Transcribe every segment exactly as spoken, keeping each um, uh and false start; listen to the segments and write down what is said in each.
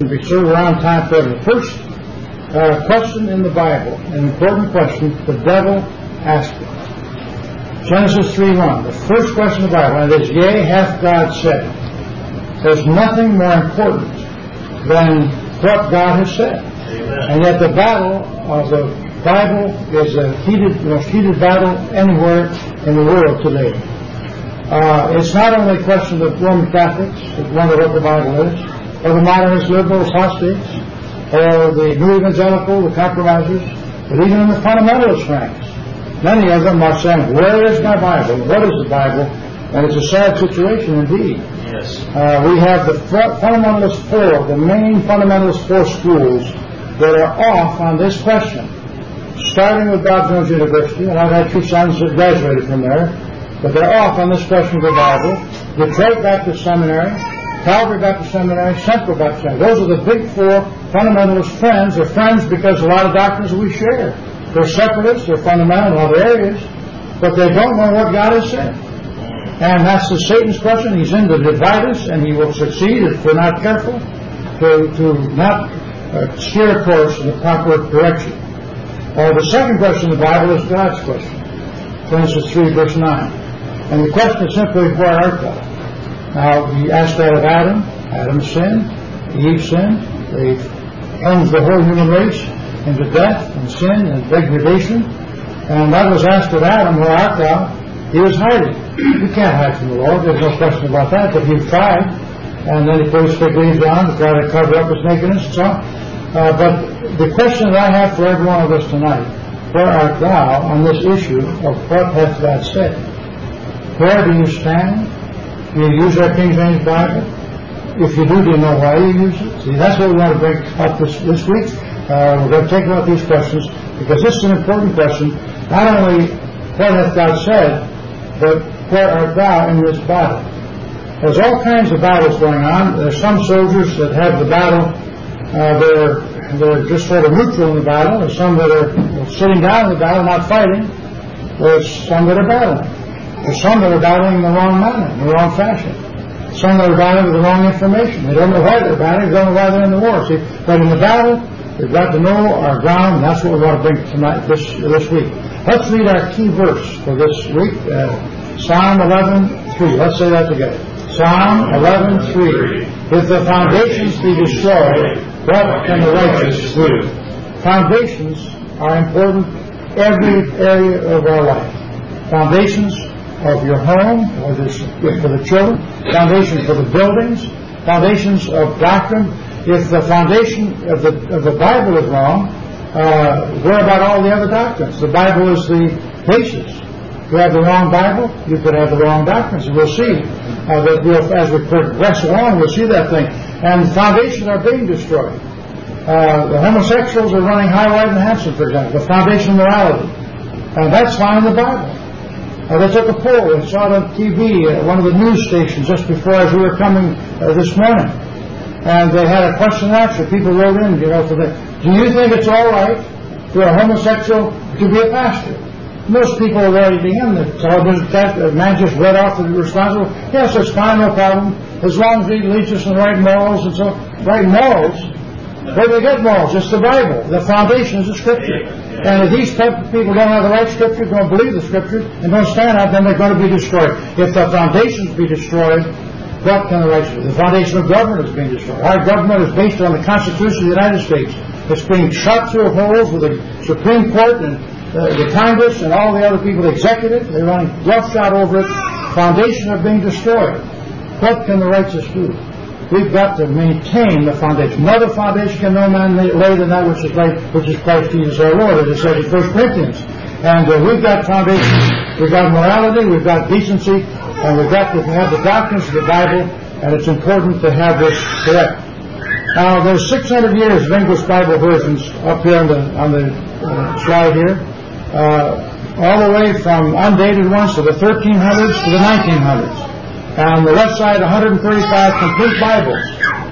Be sure we're on time for the first uh, question in the Bible, an important question the devil asked it. Genesis three one, the first question in the Bible, and it is, yea, hath God said. There's nothing more important than what God has said. Amen. And yet the battle of the Bible is the heated, most heated battle anywhere in the world today. Uh, it's not only a question of Roman Catholics that wonder what the Bible is, or the modernist liberals, apostates, or the new evangelical, the compromisers, but even in the fundamentalist ranks. Many of them are saying, where is my Bible? What is the Bible? And it's a sad situation indeed. Yes. Uh, we have the fundamentalist four, the main fundamentalist four schools that are off on this question. Starting with Bob Jones University, and I've had two sons that graduated from there, but they're off on this question of the Bible. Detroit Baptist Seminary, Calvary Baptist Seminary, Central Baptist Seminary. Those are the big four fundamentalist friends. They're friends because a lot of doctrines we share. They're separatists, they're fundamental in other areas, but they don't know what God has said. And that's the Satan's question. He's in to divide us, and he will succeed if we're not careful to, to not uh, steer a course in the proper direction. Uh, the second question in the Bible is God's question. Genesis three, verse nine. And the question is simply, where art thou? Now, he asked that of Adam. Adam sinned. Eve sinned. They plunged the whole human race into death and sin and degradation. And that was asked of Adam, where art thou? He was hiding. You can't hide from the Lord. There's no question about that. But he tried. And then he put his fig leaves down to try to cover up his nakedness and so on. Uh, but the question that I have for every one of us tonight, where art thou on this issue of what hath God said? Where do you stand? Do you use our King James Bible? If you do, do you know why you use it? See, that's what we want to bring up this, this week. Uh, we're going to take about these questions because this is an important question. Not only what hath God said, but where art thou in this battle? There's all kinds of battles going on. There's some soldiers that have the battle. Uh, they're, they're just sort of neutral in the battle. There's some that are sitting down in the battle, not fighting. There's some that are battling. There's some that are battling in the wrong manner, in the wrong fashion. Some that are battling with the wrong information. They don't know why they're battling, they don't know why they're in the war. See, but in the battle, we've got to know our ground, and that's what we want to bring tonight, this, this week. Let's read our key verse for this week, uh, Psalm eleven three. Let's say that together. Psalm eleven three. If the foundations be destroyed, what can the righteous do? Foundations are important every area of our life. Foundations of your home, or this, for the children, foundations for the buildings, foundations of doctrine. If the foundation of the, of the Bible is wrong, uh, what about all the other doctrines? The Bible is the basis. If you have the wrong Bible, you could have the wrong doctrines. And we'll see uh, that we'll, as we progress along, we'll see that thing. And foundations are being destroyed. Uh, the homosexuals are running high, wide, and handsome, for example. The foundation of morality. And that's found in the Bible. Uh, they took a poll and saw it on T V at one of the news stations just before as we were coming uh, this morning. And they had a question and answer. People wrote in, you know, for the, do you think it's all right for a homosexual to be a pastor? Most people are ready to him. The man just read off the responsible. Yes, it's fine, no problem. As long as he leads us in the right morals and so on. Right morals? Where do they get morals? It's the Bible. The foundation is the Scripture. And if these type of people don't have the right Scripture, don't believe the Scripture, and don't stand up, then they're going to be destroyed. If the foundations be destroyed, what can the righteous do? The foundation of government is being destroyed. Our government is based on the Constitution of the United States. It's being shot through holes with the Supreme Court and uh, the Congress and all the other people, the executive. They're running roughshod over it. Foundations are being destroyed. What can the righteous do? We've got to maintain the foundation. No other foundation can no man lay than that which is laid, which is Christ Jesus our Lord, as it says in First Corinthians. And uh, we've got foundations. We've got morality. We've got decency. And we've got to have the doctrines of the Bible, and it's important to have this correct. Now, there's six hundred years of English Bible versions up here on the, on the uh, slide here, uh, all the way from undated ones to the thirteen hundreds to the nineteen hundreds. And on the left side, one hundred thirty-five complete Bibles.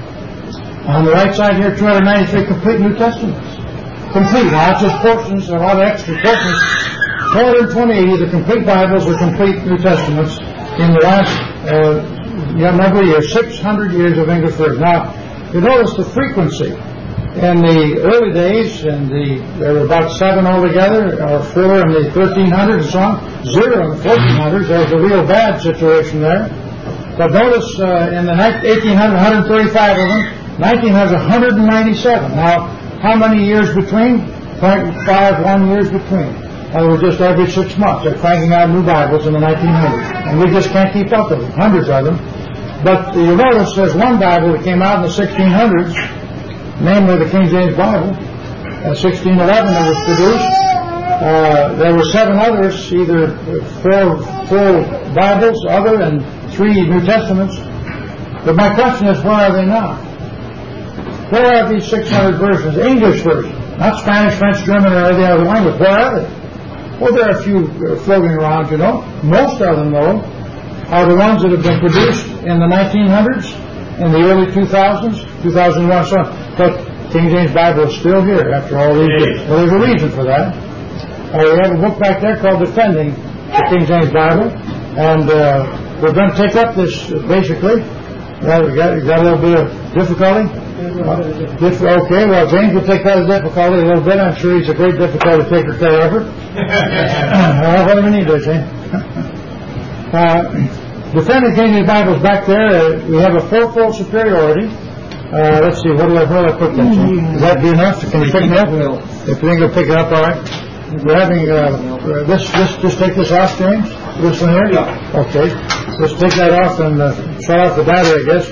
On the right side here, two hundred ninety-three complete New Testaments. Complete, not just portions, a lot of extra portions. two hundred twenty of the complete Bibles are complete New Testaments in the last uh, yeah, number of years, six hundred years of English version. Now, You notice the frequency. In the early days, in the, there were about seven altogether, or four in the thirteen hundreds and so on, zero in the fourteen hundreds. There was a real bad situation there. But notice uh, in the eighteen hundreds, one hundred thirty-five of them, nineteen has one hundred ninety-seven. Now, how many years between? zero point five one years between. And we're just every six months. They're cranking out new Bibles in the nineteen hundreds. And we just can't keep up with them, hundreds of them. But you notice there's one Bible that came out in the sixteen hundreds, namely the King James Bible. In sixteen eleven it was produced. Uh, there were seven others, either four full Bibles, other, and three New Testaments. But my question is, where are they now? Where are these six hundred versions? English versions. Not Spanish, French, German, or any other language. Where are they? Well, there are a few uh, floating around, you know. Most of them, though, are the ones that have been produced in the nineteen hundreds, in the early two thousands, two thousand one, so on. But King James Bible is still here after all these years. Well, there's a reason for that. Uh, we have a book back there called Defending the King James Bible, and uh, we're going to take up this, uh, basically. Well, we got, we got a little bit of difficulty. Uh, diff- okay, well, James will take that as difficulty a little bit. I'm sure he's a great difficulty taker care of it. uh, what do we need there, James? uh, Defending King James Bible is back there. Uh, we have a fourfold superiority. Uh, let's see, what do I, where do I put that? James? Is that be enough? Can you pick me up? If you think you'll pick it up, all right. We're having uh, uh, this. This just take this off, James. This one here. Yeah. Okay. Let's take that off and uh, shut off the battery, I guess.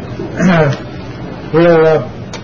We'll uh,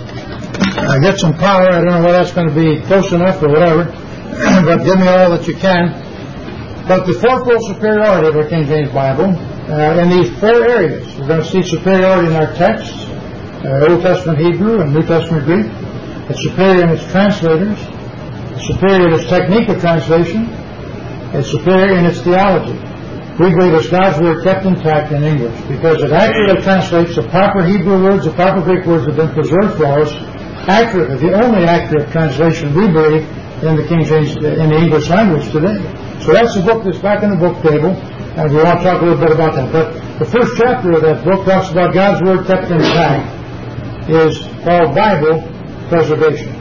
uh, get some power. I don't know whether that's going to be close enough or whatever, but give me all that you can. But the fourfold superiority of our King James Bible, uh, in these four areas, we're going to see superiority in our texts, uh, Old Testament Hebrew and New Testament Greek. It's superior in its translators. It's superior in its technique of translation. It's superior in its theology. We believe it's God's Word kept intact in English because it accurately translates the proper Hebrew words, the proper Greek words that have been preserved for us accurately. The only accurate translation we believe in the King James, in the English language today. So that's the book that's back in the book table, and we want to talk a little bit about that. But the first chapter of that book talks about God's Word kept intact, is called Bible preservation.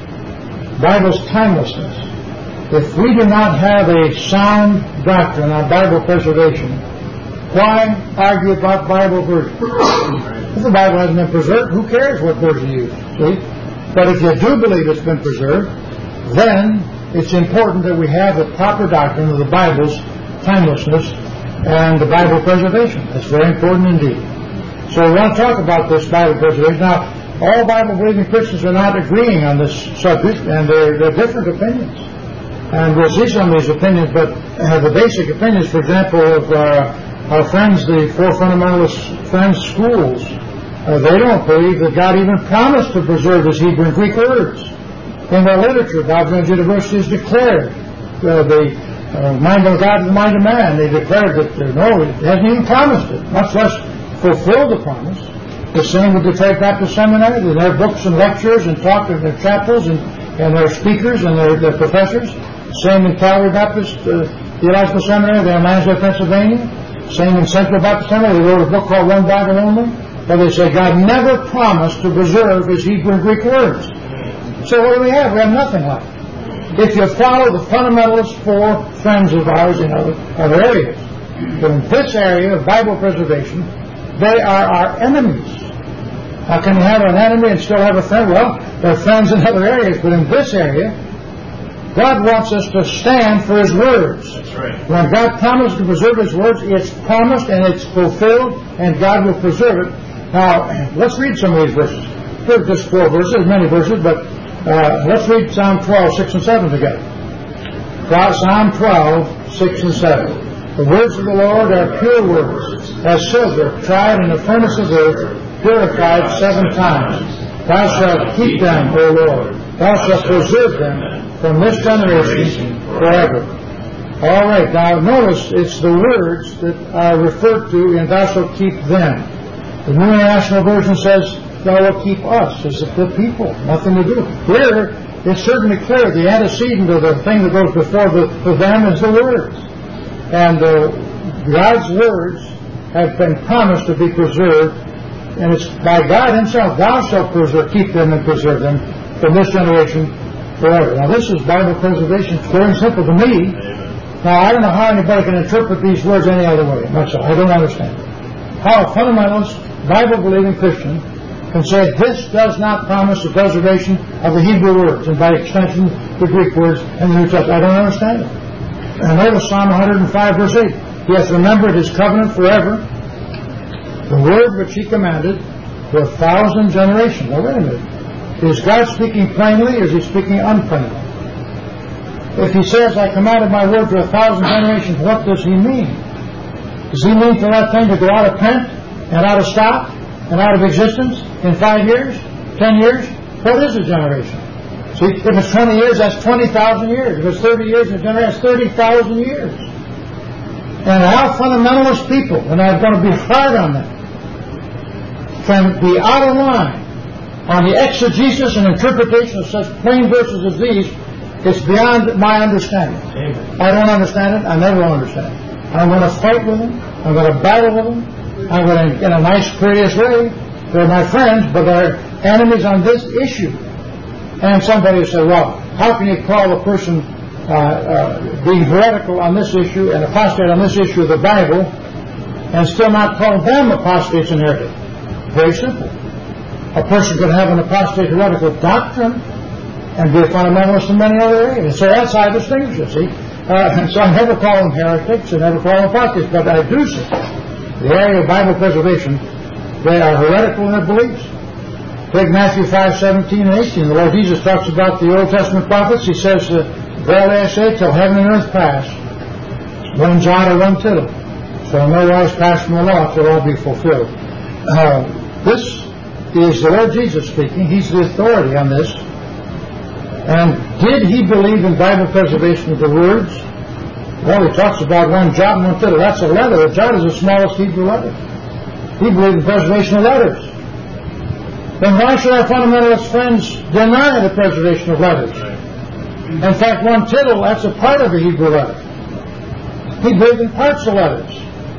Bible's timelessness. If we do not have a sound doctrine on Bible preservation, why argue about Bible version? If the Bible hasn't been preserved, who cares what version you use? See? But if you do believe it's been preserved, then it's important that we have the proper doctrine of the Bible's timelessness and the Bible preservation. That's very important indeed. So we want to talk about this Bible preservation. Now, all Bible-believing Christians are not agreeing on this subject, and they're, they're different opinions. And we'll see some of these opinions, but uh, the basic opinions, for example, of uh, our friends, the Four Fundamentalist Friends schools, uh, they don't believe that God even promised to preserve His Hebrew and Greek words. In their literature, Bob Jones University has declared uh, the uh, mind of God is the mind of man. They declared that, uh, no, it hasn't even promised it, much less fulfilled the promise. The same with the Detroit Baptist Seminary, with their books and lectures and talk in their chapels and, and their speakers and their, their professors. Same in Calvary Baptist uh, Theological Seminary there in Lansdale, Pennsylvania. Same in Central Baptist Seminary. They wrote a book called One Bible Only, where they say God never promised to preserve His Hebrew and Greek words. So what do we have? We have nothing left. If you follow the fundamentalist four friends of ours in other, other areas, but in this area of Bible preservation, they are our enemies. How can you have an enemy and still have a friend? Well, they're friends in other areas, but in this area, God wants us to stand for His words. That's right. When God promised to preserve His words, it's promised and it's fulfilled, and God will preserve it. Now, let's read some of these verses. There's just four verses, many verses, but uh, let's read Psalm twelve, six and seven together. Psalm twelve, six and seven. The words of the Lord are pure words, as silver tried in the furnace of earth, purified seven times. Thou shalt keep them, O Lord. Thou shalt preserve them from this generation forever. All right, now notice it's the words that are referred to in Thou shalt keep them. The New International Version says, Thou wilt keep us, as the people. Nothing to do. Here, it's certainly clear the antecedent of the thing that goes before the, the them is the words. And uh, God's words have been promised to be preserved and it's by God Himself. Thou shalt preserve, keep them and preserve them from this generation forever. Now this is Bible preservation. It's very simple to me. Now I don't know how anybody can interpret these words any other way. Myself, I don't understand how a fundamentalist, Bible-believing Christian can say this does not promise the preservation of the Hebrew words, and by extension the Greek words in the New Testament. I don't understand it. And notice Psalm one hundred five verse eight. He hath remembered His covenant forever, the word which He commanded to a thousand generations. Now wait a minute. Is God speaking plainly or is He speaking unplainly? If He says, I commanded my word to a thousand generations, what does He mean? Does He mean for that thing to go out of print and out of stock and out of existence in five years, ten years? What is a generation? See, if it's twenty years, that's twenty thousand years. If it's thirty years, a generation, that's thirty thousand years. And how fundamentalist people, and I'm going to be hard on them, can be out of line on the exegesis and interpretation of such plain verses as these, it's beyond my understanding. Amen. I don't understand it. I never will understand it. I'm going to fight with them. I'm going to battle with them. I'm going to, in a nice, courteous way. They're my friends, but they're enemies on this issue. And somebody will say, well, how can you call a person uh, uh, being heretical on this issue and apostate on this issue of the Bible and still not call them apostates and heretics? Very simple. A person could have an apostate heretical doctrine and be a fundamentalist in many other areas. So that's how I distinguish it, see? Uh, so I never call them heretics and never call them apostates, but I do say the area of Bible preservation, they are heretical in their beliefs. Take Matthew five, seventeen and eighteen. The Lord Jesus talks about the Old Testament prophets. He says, uh, verily I say, till heaven and earth pass, one jot or one tittle shall no wise pass from the law till all be fulfilled. Uh, this is the Lord Jesus speaking. He's the authority on this. And did He believe in Bible preservation of the words? Well, He talks about one jot and one tittle. That's a letter. A jot is the smallest Hebrew letter. He believed in preservation of letters. Then why should our fundamentalist friends deny the preservation of letters? In fact, one tittle, that's a part of the Hebrew letter. He believed in parts of letters.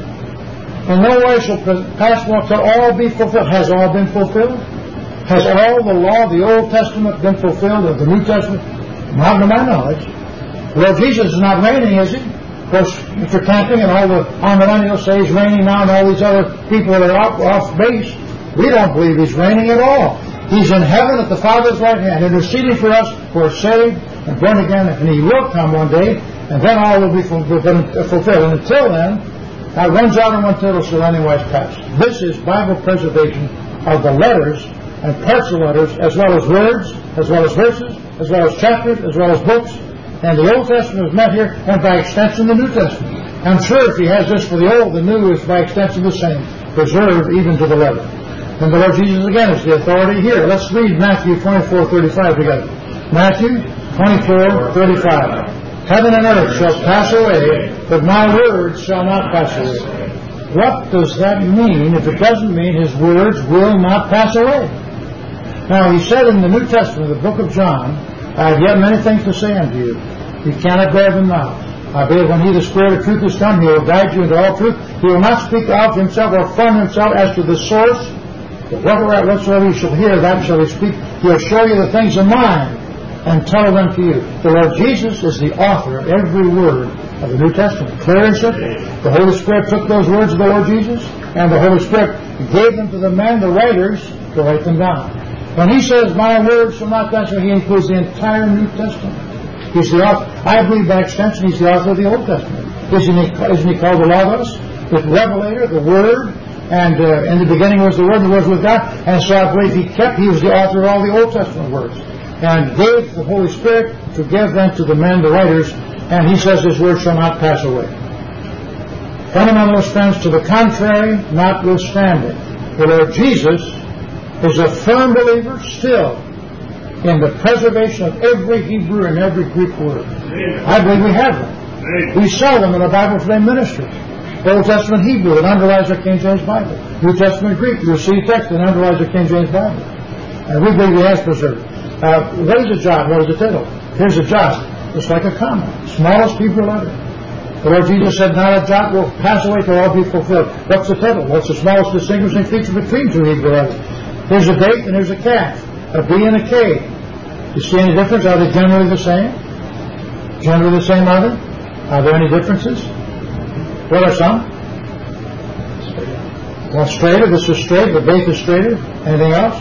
In no way shall pass from till all be fulfilled. Has all been fulfilled? Has all the law of the Old Testament been fulfilled of the New Testament? Not to my knowledge. Well, Jesus is not reigning, is He? Of course, Mister Camping and all the millennials say He's reigning now, and all these other people that are off, off base. We don't believe He's reigning at all. He's in heaven at the Father's right hand, interceding for us who are saved and born again, and He will come one day, and then all will be fulfilled. And until then, not one jot and one tittle shall anywise pass. This is Bible preservation of the letters and parts of letters, as well as words, as well as verses, as well as chapters, as well as books. And the Old Testament is met here, and by extension the New Testament. I'm sure if He has this for the Old, the New is by extension the same, preserved even to the letter. And the Lord Jesus again is the authority here. Let's read Matthew twenty-four thirty-five together. Matthew twenty-four thirty-five. Heaven and earth shall pass away, but my words shall not pass away. What does that mean if it doesn't mean His words will not pass away? Now, He said in the New Testament, the book of John, I have yet many things to say unto you. You cannot bear them now. I believe when He, the Spirit of truth, is come, He will guide you into all truth. He will not speak of Himself or from Himself as to the source, but whatsoever you shall hear, that shall He speak. He will show you the things of mine and tell them to you. The Lord Jesus is the author of every word of the New Testament. Clear and simple. The Holy Spirit took those words of the Lord Jesus, and the Holy Spirit gave them to the men, the writers, to write them down. When He says, my words shall not pass away, He includes the entire New Testament. He's the author. I believe by extension He's the author of the Old Testament. Isn't He, isn't he called the Logos? The Revelator, the Word, and uh, in the beginning was the Word, and the Word was with God. And so I believe He kept, He was the author of all the Old Testament words, and gave the Holy Spirit to give them to the men, the writers, and He says His word shall not pass away. Fundamentalist friends, to the contrary, notwithstanding, the Lord Jesus is a firm believer still in the preservation of every Hebrew and every Greek word. I believe we have them. We saw them in our Bible Today ministry. Old Testament Hebrew that underlies our King James Bible. New Testament Greek, you'll see text that underlies our King James Bible. And we believe He has preserved. Uh, what is a jot? What is a tittle? Here's a jot. It's like a comma. Smallest Hebrew letter. The Lord Jesus said, not a jot will pass away till all be fulfilled. What's the tittle? What's the smallest distinguishing feature between two Hebrew letters? Here's a date and here's a calf. A B and a K. You see any difference? Are they generally the same? Generally the same, are they? Are there any differences? What are some? Well, straighter. This is straight. The base is straighter. Anything else?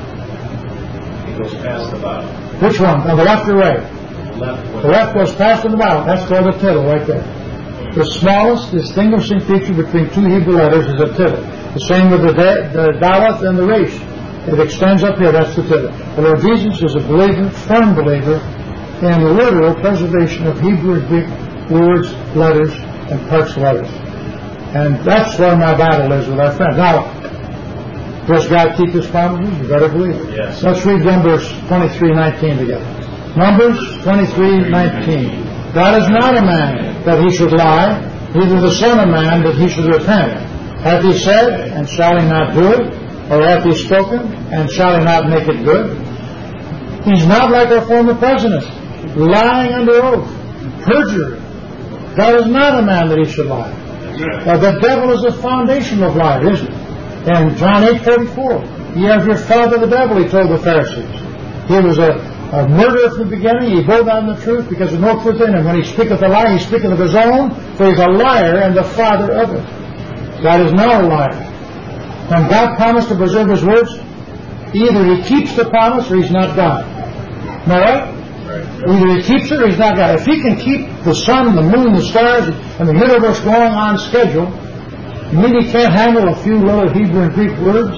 It goes past the bottom. Which one? On the left or right? The left. The left goes past the bottom. That's called a tittle right there. The smallest distinguishing feature between two Hebrew letters is a tittle. The same with the, the Daleth and the Resh. It extends up here. That's the tittle. The Lord Jesus is a believer, firm believer, in the literal preservation of Hebrew and Greek words, letters, and parts of letters. And that's where my battle is with our friends. Now, does God keep His promises? You better believe it. Yes. Let's read Numbers twenty-three nineteen together. Numbers twenty-three nineteen. God is not a man that He should lie, neither the Son of Man that He should repent. Hath He said, and shall He not do it? Or hath He spoken, and shall He not make it good? He's not like our former presidents, lying under oath, perjury. God is not a man that He should lie. Uh, the devil is the foundation of life, isn't it? And John eight forty-four, ye have your father the devil, He told the Pharisees. He was a, a murderer from the beginning. He bore down the truth because of no truth in him. When he speaketh a lie, he speaketh of his own, for he's a liar and the father of it. God is not a liar. When God promised to preserve His words, either He keeps the promise or He's not God. Am I right? Either He keeps it or He's not God. If He can keep the sun, the moon, the stars, and the universe going on schedule, you mean He can't handle a few little Hebrew and Greek words?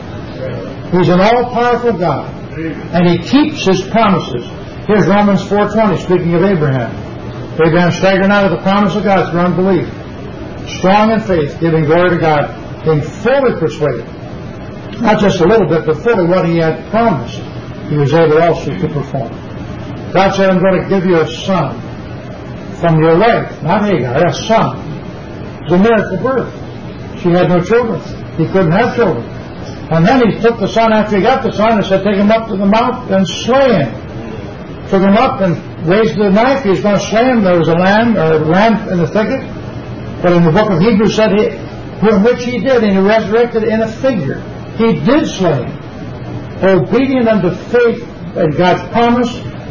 He's an all-powerful God, and He keeps His promises. Here's Romans four twenty, speaking of Abraham. Abraham staggered not at the promise of God through unbelief, strong in faith, giving glory to God, being fully persuaded, not just a little bit, but fully what He had promised, He was able also to perform. God said, I'm going to give you a son from your wife, not Hagar, a son. It was a miracle birth. She had no children. He couldn't have children. And then He took the son after He got the son and said, take him up to the mount and slay him. Took him up and raised the knife. He was going to slay him. There was a lamb, or a lamb in the thicket. But in the book of Hebrews said, he, which He did, and He resurrected in a figure. He did slay him. Obedient unto faith and God's promise.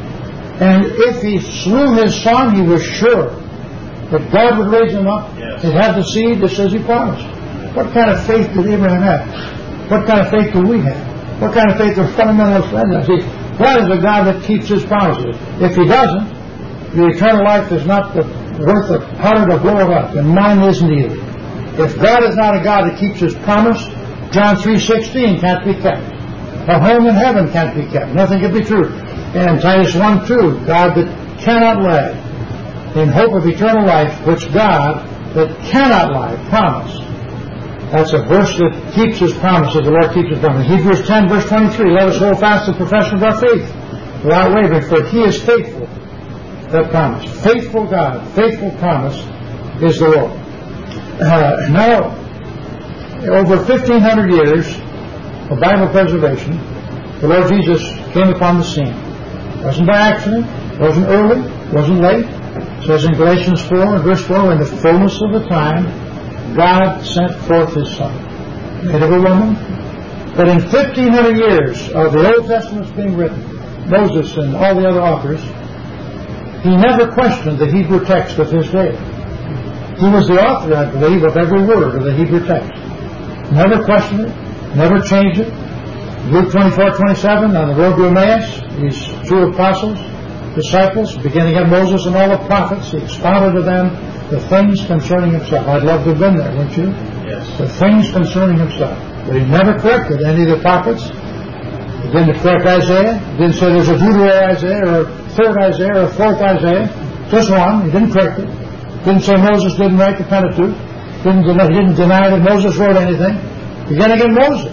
And if He slew His son, He was sure that God would raise him up. Yes. He'd have the seed just as He promised. What kind of faith did Abraham have? What kind of faith do we have? What kind of faith do fundamental friends have? See, God is a God that keeps His promises. If He doesn't, the eternal life is not the, worth a powder to blow it up, and mine isn't either. If God is not a God that keeps His promise, John three sixteen can't be kept. A home in heaven can't be kept. Nothing can be true. And Titus one two, God that cannot lie, in hope of eternal life, which God that cannot lie promised. That's a verse that keeps His promises. The Lord keeps His promises. Hebrews ten, verse twenty-three, let us hold fast the profession of our faith without wavering, for He is faithful that promise. Faithful God, faithful promise is the Lord. Uh, now, over fifteen hundred years of Bible preservation, the Lord Jesus came upon the scene. It wasn't by accident, it wasn't early, it wasn't late. It says in Galatians four and verse four, in the fullness of the time, God sent forth His Son, made of a woman. But in fifteen hundred years of the Old Testament's being written, Moses and all the other authors, He never questioned the Hebrew text of His day. He was the author, I believe, of every word of the Hebrew text. Never questioned it, never changed it. Luke twenty-four twenty-seven, on the road to Emmaus, these two apostles, disciples, beginning at Moses and all the prophets, He expounded to them the things concerning Himself. I'd love to have been there, wouldn't you? Yes. The things concerning Himself. But He never corrected any of the prophets. He didn't correct Isaiah. He didn't say there's a Deuteronomy Isaiah or a third Isaiah or a fourth Isaiah. Just one. He didn't correct it. Didn't say Moses didn't write the Pentateuch. Didn't deny, he didn't deny that Moses wrote anything. Beginning in Moses,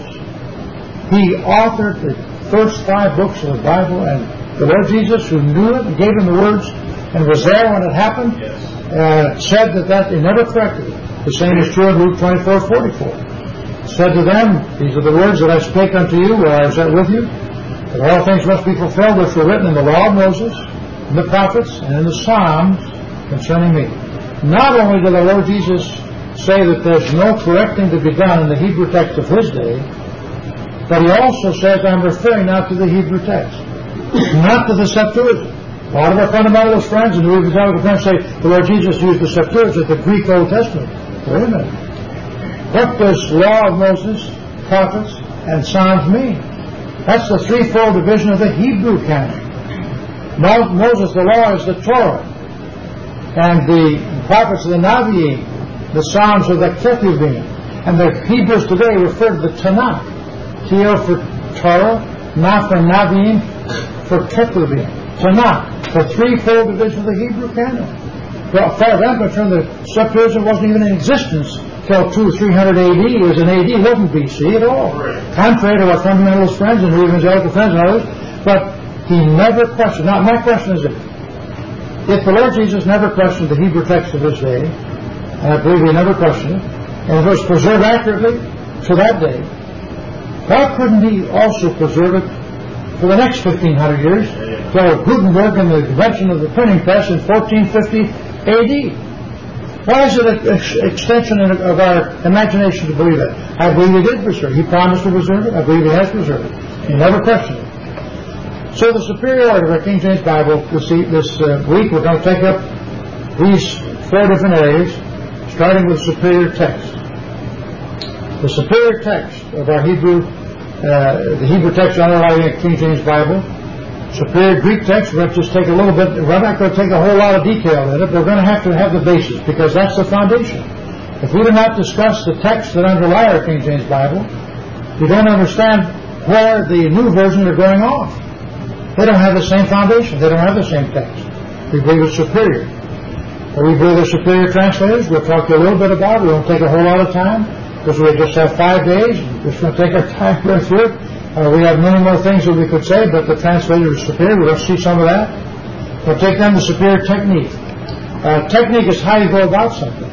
he authored the first five books of the Bible, and the Lord Jesus, who knew it and gave him the words and was there when it happened, Yes. uh, said that, that he never corrected it. The same is true in Luke twenty-four forty-four. Said to them, these are the words that I spake unto you while I was yet with you, that all things must be fulfilled which were written in the law of Moses, in the prophets, and in the Psalms concerning me. not only did the Lord Jesus say that there's no correcting to be done in the Hebrew text of His day, but He also says, I'm referring now to the Hebrew text, not to the Septuagint. A lot of our fundamentalist friends and New Evangelical friends say the Lord Jesus used the Septuagint, the Greek Old Testament. Wait a minute. What does Law of Moses, Prophets, and Psalms mean? That's the threefold division of the Hebrew canon. Moses, the Law, is the Torah. And the Prophets are the Naviim. The Psalms are the Ketuvim. And the Hebrews today refer to the Tanakh. T O for Torah, Na for Naviim, for Ketuvim. Tanakh. The threefold division of the Hebrew canon. Well, as far as I'm concerned, the Septuagint wasn't even in existence till two, three hundred A D. It was in A D, it wasn't B C at all. Contrary to our fundamentalist friends and evangelical friends and others, but he never questioned. Now, my question is this: if the Lord Jesus never questioned the Hebrew text of His day, and I believe He never questioned it, and it was preserved accurately to that day, why couldn't He also preserve it for the next fifteen hundred years, till Gutenberg and the invention of the printing press in fourteen fifty A D? Why is it an ex- extension of our imagination to believe that? I believe He did preserve it. He promised to preserve it. I believe He has preserved it. He never questioned it. So the superiority of our King James Bible this, this uh, week, we're going to take up these four different areas, starting with superior text. The superior text of our Hebrew Uh, the Hebrew text underlying the King James Bible, superior Greek text. We're going to just take a little bit. We're not going to take a whole lot of detail in it. We're going to have to have the basis, because that's the foundation. If we do not discuss the texts that underlie our King James Bible, we don't understand where the new versions are going off. They don't have the same foundation. They don't have the same text. We believe it's superior. But we believe they're superior translators. We'll talk to you a little bit about it. We won't take a whole lot of time, because we just have five days. We're just going to take our time to go through it. Uh, we have many more things that we could say, but the translator is superior. We're going to see some of that. We'll take then the superior technique. Uh, technique is how you go about something.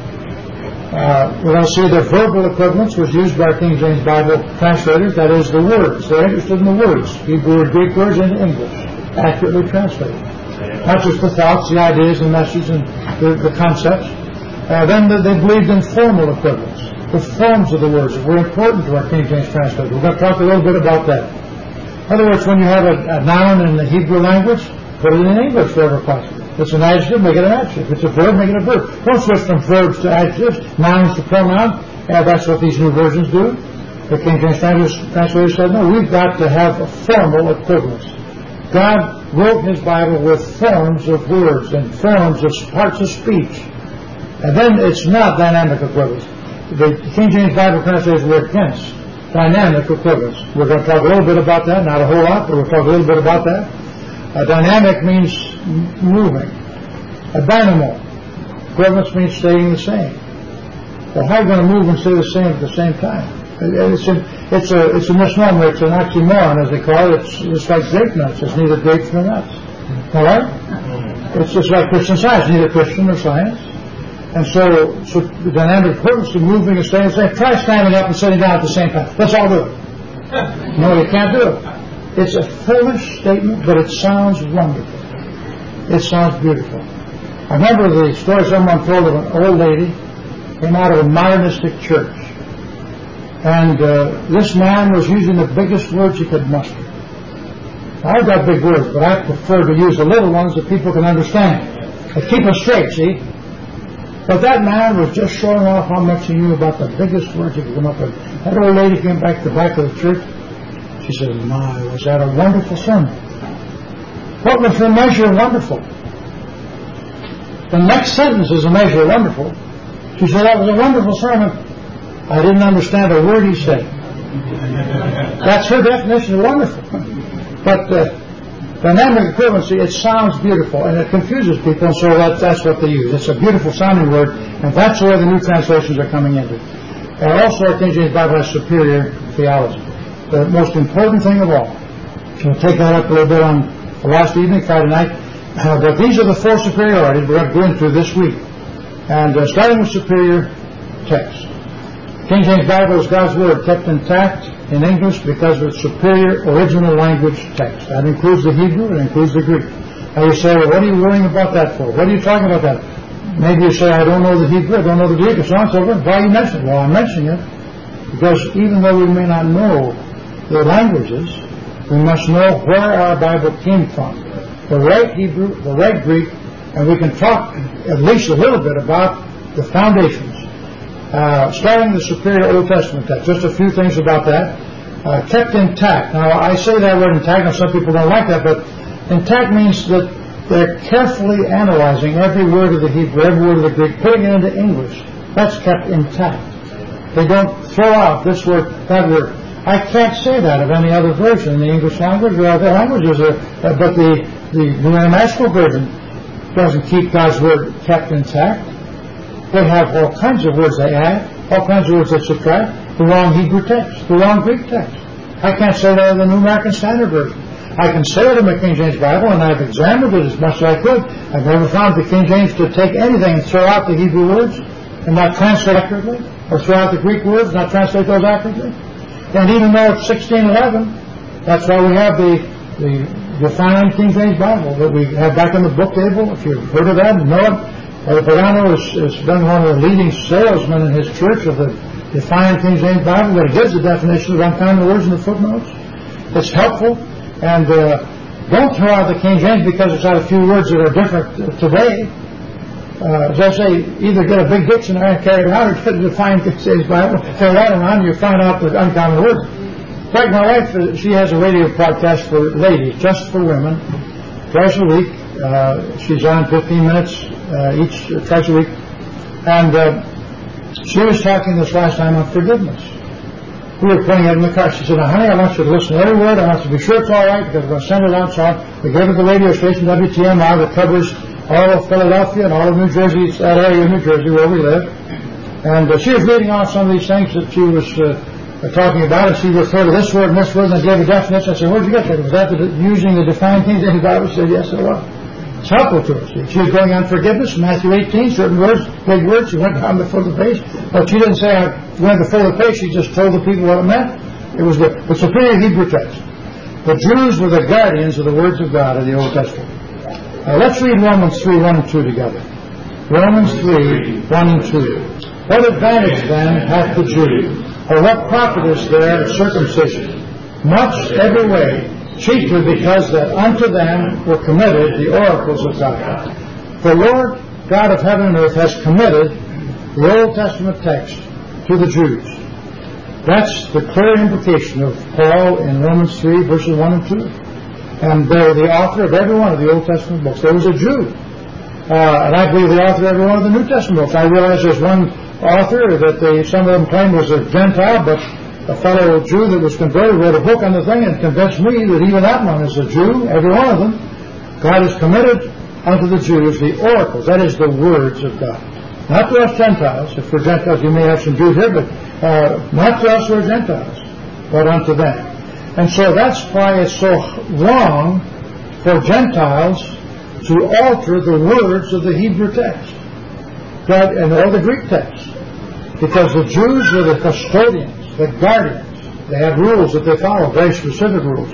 Uh, we're going to see the verbal equivalence was used by King James Bible translators. That is, the words. They're interested in the words. Hebrew and Greek words into English, accurately translated. Not just the thoughts, the ideas, the message, and the, the concepts. Uh, then the, they believed in formal equivalence. The forms of the words that were important to our King James translator. We're going to talk a little bit about that. In other words, when you have a, a noun in the Hebrew language, put it in English wherever possible. If it's an adjective, make it an adjective. If it's a verb, make it a verb. Don't switch from verbs to adjectives, nouns to pronoun. And that's what these new versions do. The King James translator said, no, we've got to have a formal equivalence. God wrote His Bible with forms of words and forms of parts of speech. And then it's not dynamic equivalence. The King James Bible translators were against dynamic equivalence. We're going to talk a little bit about that, not a whole lot, but we'll talk a little bit about that. Uh, dynamic means moving. A dynamo. Equivalence means staying the same. Well, how are you going to move and stay the same at the same time? It's a, it's a, it's a misnomer. It's an oxymoron, as they call it. It's, it's like grape nuts. It's neither grapes nor nuts. All right? It's just like Christian Science. Neither Christian nor science. And so, so the dynamic equivalence of moving and staying the same. Try standing up and sitting down at the same time. Let's all do it. No, you can't do it. It's a foolish statement, but it sounds wonderful. It sounds beautiful. I remember the story someone told of an old lady came out of a modernistic church. And uh, this man was using the biggest words he could muster. I've got big words, but I prefer to use the little ones that people can understand. They keep us straight, see? But that man was just showing off how much he knew about the biggest words he could come up with. That old lady came back to the back of the church. She said, my, was that a wonderful sermon? What was the measure of wonderful? The next sentence is a measure of wonderful. She said, that was a wonderful sermon. I didn't understand a word he said. That's her definition of wonderful. But uh, dynamic equivalency, it sounds beautiful, and it confuses people, and so that, that's what they use. It's a beautiful sounding word, and that's where the new translations are coming into. And also, our King James Bible has superior theology. The most important thing of all. We'll take that up a little bit on the last evening, Friday night. Uh, but these are the four superiorities we're going to go into this week. And uh, starting with superior text. King James Bible is God's Word kept intact in English because of its superior original language text. That includes the Hebrew, it includes the Greek. Now you say, well, what are you worrying about that for? What are you talking about that? maybe you say, I don't know the Hebrew, I don't know the Greek, or so on and so forth. Why are you mentioning it? Well, I'm mentioning it because even though we may not know the languages, we must know where our Bible came from. The right Hebrew, the right Greek, and we can talk at least a little bit about the foundations. Uh, starting with the Superior Old Testament text, just a few things about that. Uh, kept intact. Now, I say that word intact, and some people don't like that, but intact means that they're carefully analyzing every word of the Hebrew, every word of the Greek, putting it into English. That's kept intact. They don't throw out this word, that word. I can't say that of any other version in the English language or other languages, uh, but the, the New International Version doesn't keep God's word kept intact. They have all kinds of words they add, all kinds of words they subtract, the wrong Hebrew text, the wrong Greek text. I can't say that in the New American Standard Version. I can say it in the King James Bible, and I've examined it as much as I could. I've never found the King James to take anything and throw out the Hebrew words and not translate accurately, or throw out the Greek words and not translate those accurately. And even though it's sixteen eleven, that's why we have the the defined King James Bible that we have back on the book table. If you've heard of that and know it, uh, Pagano has, has been one of the leading salesmen in his church of the defined King James Bible, that gives the definition of uncommon words in the footnotes. It's helpful. And uh, don't throw out the King James because it's got a few words that are different uh, today. Uh, as I say, either get a big dictionary and carry it around, or get the defined King James Bible, carry that around, and you find out the uncommon words. In fact, my wife, uh, she has a radio podcast for ladies, just for women, twice a week. Uh, she's on fifteen minutes uh, each, uh, twice a week. And uh, she was talking this last time on forgiveness. We were playing it in the car. She said, now, honey, I want you to listen to every word. I want you to be sure it's all right because we're going to send it out. So we gave it the radio station, W T M R, that covers all of Philadelphia and all of New Jersey, that area of New Jersey where we live. And uh, she was reading off some of these things that she was uh, talking about, and she referred to this word and this word, and I gave a definition. I said, where'd you get that? Was that the, using the defined King James Bible? She said, yes, it was. It's helpful to us. She was going on forgiveness, Matthew eighteen, certain words, big words. She went down the foot of the page. But she didn't say, I went to the foot of the page. She just told the people what it meant. It was the, the superior Hebrew text. The Jews were the guardians of the words of God in the Old Testament. Now let's read Romans three, one and two together. Romans three, one and two. What advantage then hath the Jew? Or what profit is there of circumcision? Much every way, chiefly because that unto them were committed the oracles of God. The Lord God of heaven and earth has committed the Old Testament text to the Jews. That's the clear implication of Paul in Romans three, verses one and two. And they're the author of every one of the Old Testament books. There was a Jew. Uh, and I believe the author of every one of the New Testament books. I realize there's one author that they, some of them claim was a Gentile, but a fellow Jew that was converted wrote a book on the thing and convinced me that even that one is a Jew, every one of them. God has committed unto the Jews the oracles, that is the words of God. Not to us Gentiles. If we're Gentiles, you may have some Jews here, but uh, not to us who are Gentiles, but unto them. And so that's why it's so wrong for Gentiles to alter the words of the Hebrew text, God, and or the Greek text, because the Jews are the custodians, the guardians. They have rules that they follow, very specific rules.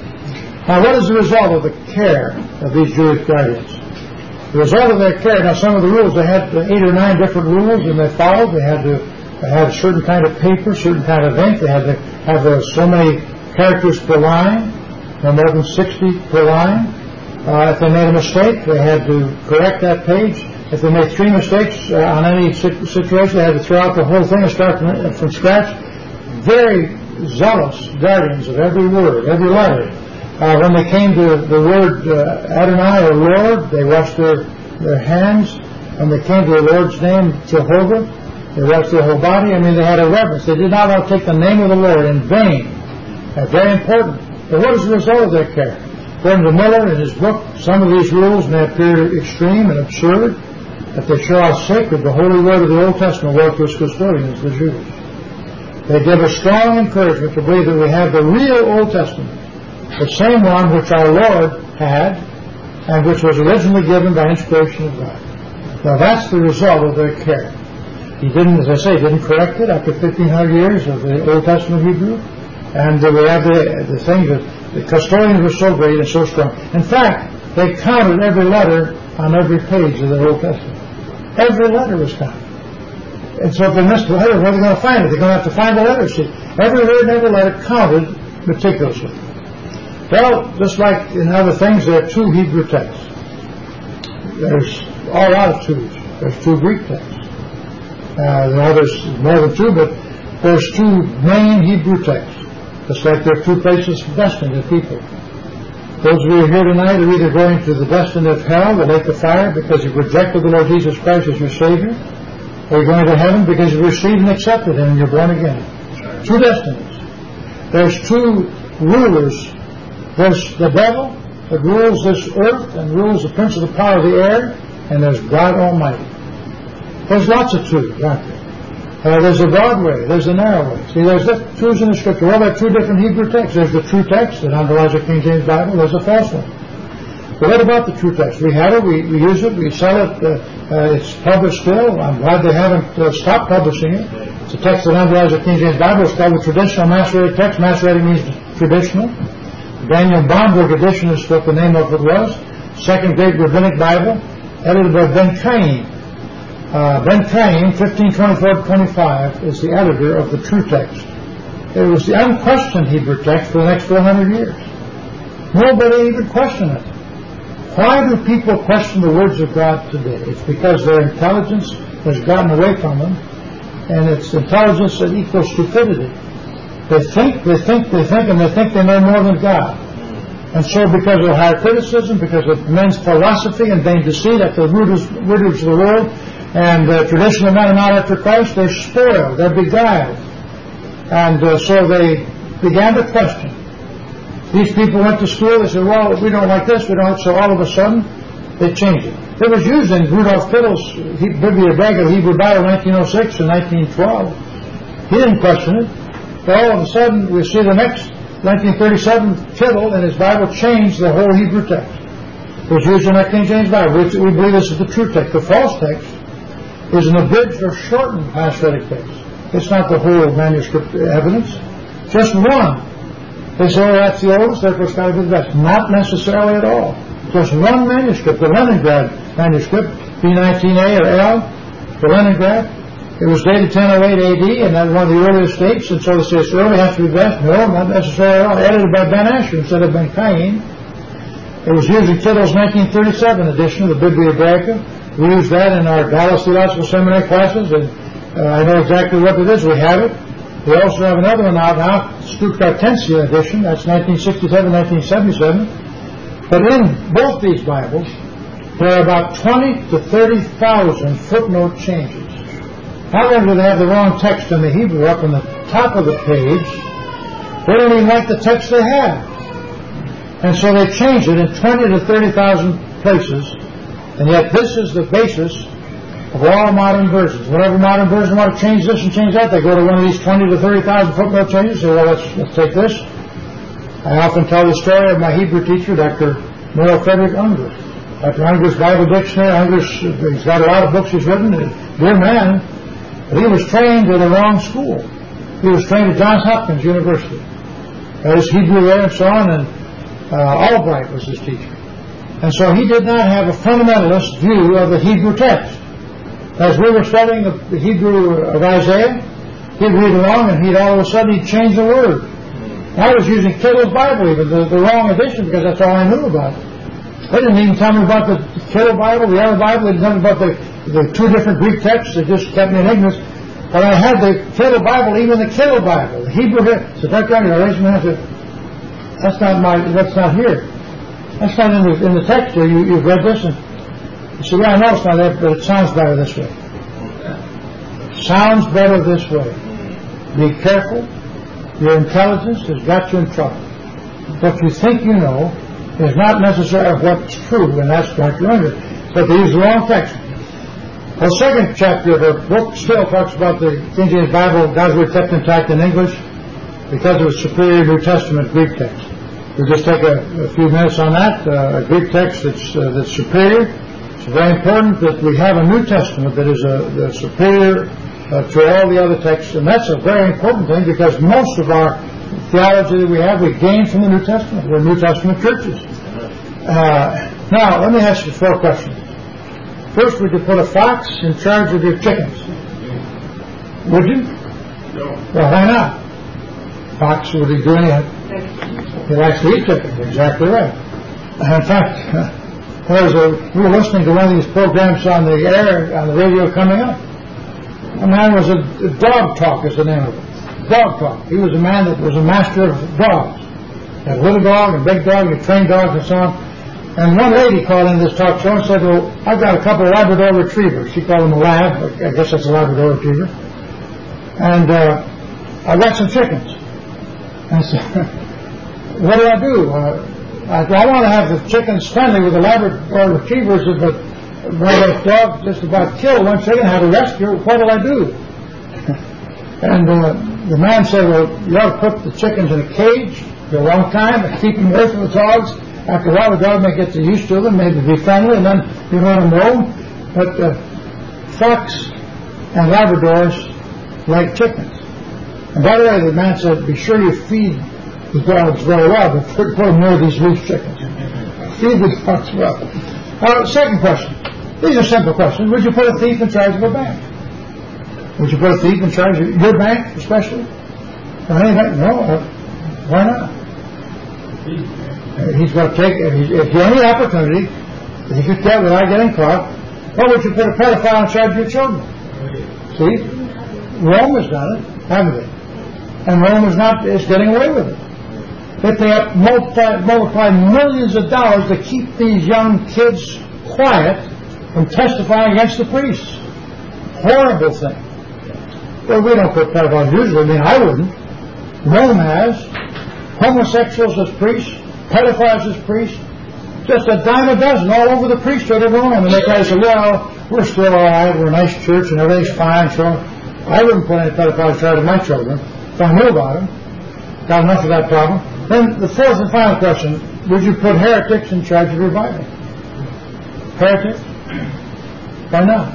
Now, what is the result of the care of these Jewish guardians? The result of their care, now some of the rules, they had eight or nine different rules, and they followed. They had to they had a certain kind of paper, certain kind of ink. They had to have uh, so many characters per line, no more than sixty per line. Uh, if they made a mistake, they had to correct that page. If they made three mistakes uh, on any situation, they had to throw out the whole thing and start from, from scratch. Very zealous guardians of every word, every letter. Uh, when they came to the word uh, Adonai, or Lord, they washed their, their hands. When they came to the Lord's name, Jehovah, they washed their whole body. I mean, they had a reverence. They did not want to take the name of the Lord in vain. That's very important. But what is the result of their care? According to Miller in his book, some of these rules may appear extreme and absurd, but they show how sacred the holy word of the Old Testament was to its custodians, the Jews. They give a strong encouragement to believe that we have the real Old Testament, the same one which our Lord had, and which was originally given by inspiration of God. Now that's the result of their care. He didn't, as I say, didn't correct it after fifteen hundred years of the Old Testament Hebrew. And uh, we have the, the thing that the custodians were so great and so strong. In fact, they counted every letter on every page of the Old Testament. Every letter was counted. And so if they missed the letter, where are they going to find it? They're going to have to find the letter. See, every word and every letter counted meticulously. Well, just like in other things, there are two Hebrew texts. There's all out of twos. There's two Greek texts. Uh, there are others, more than two, but there's two main Hebrew texts. Just like there are two places destined of people. Those of you who are here tonight are either going to the destiny of hell, the lake of fire, because you've rejected the Lord Jesus Christ as your Savior, or you're going to heaven because you've received and accepted Him and you're born again. Two destinies. There's two rulers. There's the devil that rules this earth and rules the prince of the power of the air, and there's God Almighty. There's lots of twos, aren't there? Uh, there's the broad way, there's the narrow way. See, there's twos in the Scripture. Well, there are two different Hebrew texts. There's the true text that underlies the King James Bible. There's a false one. But what about the true text? We have it, we, we use it, we sell it. Uh, uh, it's published still. I'm glad they haven't uh, stopped publishing it. It's a text that underlies the King James Bible. It's called the traditional Masoretic text. Masoretic means traditional. Daniel Bomberg edition is what the name of it was. Second Great Rabbinic Bible, edited by Ben Cain. Uh, Ben Cain, fifteen twenty-four to twenty-five, is the editor of the true text. It was the unquestioned Hebrew text for the next four hundred years. Nobody even questioned it. Why do people question the words of God today? It's because their intelligence has gotten away from them, and it's intelligence that equals stupidity. They think, they think, they think, and they think they know more than God. And so because of higher criticism, because of men's philosophy and vain deceit at the rooters, rooters of the world, and the traditional men are not after Christ, they're spoiled, they're beguiled. And uh, so they began to question. These people went to school, they said, well, we don't like this, we don't like, so all of a sudden, they changed it. It was used in Rudolf Fittle's Bibliotheca Hebrew Bible nineteen oh six and nineteen twelve. He didn't question it. But all of a sudden, we see the next nineteen thirty-seven Tittle in his Bible changed the whole Hebrew text. It was used in our King James Bible. We, we believe this is the true text. The false text is an abridged or shortened Masoretic text. It's not the whole manuscript evidence. Just one. They say, oh, that's the oldest, therefore it's got to be the best. Not necessarily at all. Just one manuscript, the Leningrad manuscript, B nineteen A or L, the Leningrad. It was dated ten oh eight A D, and that's one of the earliest dates, and so they say it's early, has to be best. No, not necessarily at all. Edited by Ben Asher instead of Ben Cain. It was used in Tittle's nineteen thirty-seven edition of the Bibliotheca. We use that in our Dallas Theological Seminary classes, and uh, I know exactly what it is. We have it. We also have another one out now, Stuttgartensian edition. That's nineteen sixty-seven, nineteen seventy-seven. But in both these Bibles, there are about twenty to thirty thousand footnote changes. Not only do they have the wrong text in the Hebrew up on the top of the page, they don't even like the text they have. And so they change it in twenty to thirty thousand places, and yet this is the basis of all modern versions. Whenever modern versions want to change this and change that, they go to one of these twenty to thirty thousand footnote changes and say, well, let's, let's take this. I often tell the story of my Hebrew teacher, Doctor Noah Frederick Unger. Doctor Unger's Bible Dictionary, Unger's, he's got a lot of books he's written, dear man, but he was trained at a wrong school. He was trained at Johns Hopkins University. That is Hebrew there and so on, and uh, Albright was his teacher. And so he did not have a fundamentalist view of the Hebrew text. As we were studying the, the Hebrew of Isaiah, he'd read along and he'd all of a sudden he'd change the word. I was using Tittle's Bible even, the, the wrong edition, because that's all I knew about it. They didn't even tell me about the Tittle Bible, the other Bible. They didn't tell me about the, the two different Greek texts. They just kept me in ignorance. But I had the Tittle Bible, even the Kittle Bible, the Hebrew here. So that guy, I raised my hand and said, that's not my, that's not here. That's not in the, in the text here. You, you've read this. And you said, yeah, I know it's not there, but it sounds better this way. Sounds better this way. Be careful. Your intelligence has got you in trouble. What you think you know is not necessarily what's true, and that's Doctor Unger. But they use the wrong text. The second chapter of the book still talks about the King James Bible, God's Word kept intact in English, because of its superior New Testament Greek text. We'll just take a, a few minutes on that. Uh, a Greek text that's, uh, that's superior. It's very important that we have a New Testament that is a, a superior uh, to all the other texts, and that's a very important thing, because most of our theology that we have, we gain from the New Testament. We're New Testament churches. Uh, now, let me ask you four questions. First, would you put a fox in charge of your chickens? Would you? No. Well, why not? Fox, would he do anything? He likes to eat chickens. Exactly right. In fact, there was a, we were listening to one of these programs on the air, on the radio coming up. A man was a, a dog talk is the name of it. Dog talk. He was a man that was a master of dogs. Had a little dog and a big dog, and he trained dogs and so on. And one lady called in this talk show and said, well, I've got a couple of Labrador retrievers. She called them a lab, but I guess that's a Labrador retriever. And uh, I've got some chickens. And I said, what do I do? Uh, I, I want to have the chickens friendly with the Labrador retrievers, but when the dog just about killed one chicken, had to rescue, what do I do? And uh, the man said, well, you ought to put the chickens in a cage for a long time and keep them away from the dogs. After a while, the dog may get used to them, maybe be friendly, and then you let them roam. But uh, fox and Labradors like chickens. And by the way, the man said, be sure you feed the dogs very well, but put them near these loose chickens. Feed the dogs well. Uh, second question. These are simple questions. Would you put a thief in charge of a bank? Would you put a thief in charge of your bank, especially? Or any bank? No. Uh, why not? Uh, he's going to take, if you have any opportunity, if you could get without getting caught, why would you put a pedophile in charge of your children? See? Rome has done it, haven't they? And Rome is not, is getting away with it. But they have multi, multiplied millions of dollars to keep these young kids quiet from testifying against the priests. Horrible thing. Well, we don't put pedophiles usually. I mean, I wouldn't. Rome has. Homosexuals as priests, pedophiles as priests, just a dime a dozen all over the priesthood of Rome. And they guys say, well, we're still all right, we're a nice church and everything's fine. So I wouldn't put any pedophiles in charge of my children if I knew about them. Got enough of that problem. Then the fourth and final question, would you put heretics in charge of your Bible? Heretics? Why not?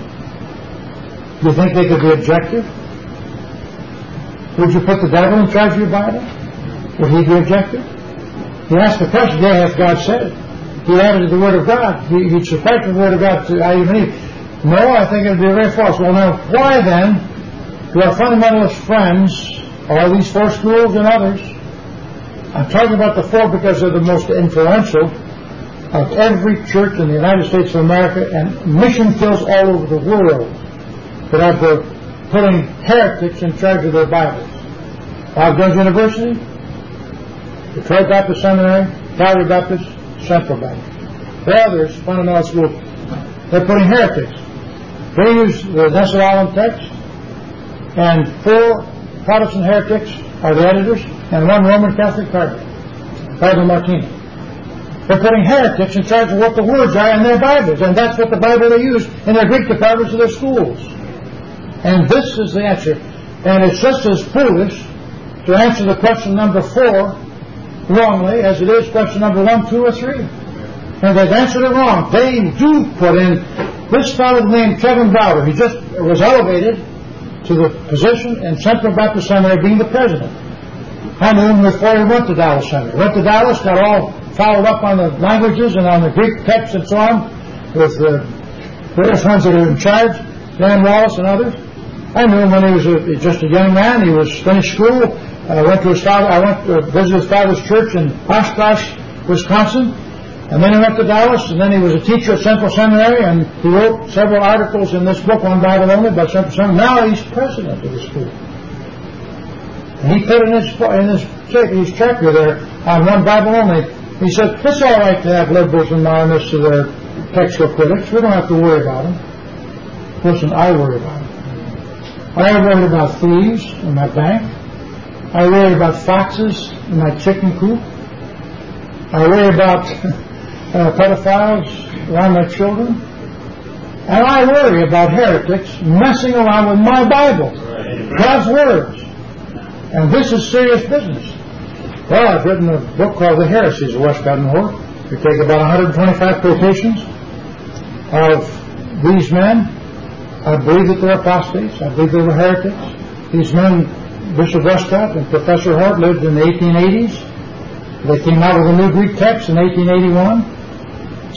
Do you think they could be objective? Would you put the devil in charge of your Bible? Would he be objective? You ask the question, yeah, if God said it. He added to the Word of God. He, he'd subtracted the Word of God to Adam and Eve. No, I think it would be very false. Well, now, why then do our fundamentalist friends, all these four schools and others, I'm talking about the four because they're the most influential of every church in the United States of America and mission fields all over the world, that have the putting heretics in charge of their Bibles. Bob Jones University, Detroit Baptist Seminary, Calvary Baptist, Central Baptist. The others, fundamental schools, they're putting heretics. They use the Nestle-Aland text, and four Protestant heretics are the editors, and one Roman Catholic cardinal, Cardinal Martini. They're putting heretics in charge of what the words are in their Bibles, and that's what the Bible they use in their Greek departments of their schools. And this is the answer. And it's just as foolish to answer the question number four wrongly as it is question number one, two, or three. And they've answered it wrong. They do put in this fellow named Kevin Browder. He just was elevated to the position in Central Baptist Seminary being the president. I knew him before he went to Dallas Seminary. Went to Dallas, got all followed up on the languages and on the Greek texts and so on with the various ones that are in charge, Dan Wallace and others. I knew him when he was a, just a young man. He was finished school. I went to his father. I went to visit his father's church in Oshkosh, Wisconsin, and then he went to Dallas. And then he was a teacher at Central Seminary, and he wrote several articles in this book on Bible only by Central Seminary. Now he's president of the school. And he put in his in his, his chapter there on one Bible only. He said, "It's all right to have liberals and modernists to their textual critics. We don't have to worry about them." Listen, I worry about them. I worry about thieves in my bank. I worry about foxes in my chicken coop. I worry about uh, pedophiles around my children. And I worry about heretics messing around with my Bible, God's words. And this is serious business. Well, I've written a book called The Heresies of Westcott and Hort. We take about one hundred twenty-five quotations of these men. I believe that they're apostates. I believe they were heretics. These men, Bishop Westcott and Professor Hort, lived in the eighteen eighties. They came out with a new Greek text in eighteen eighty-one.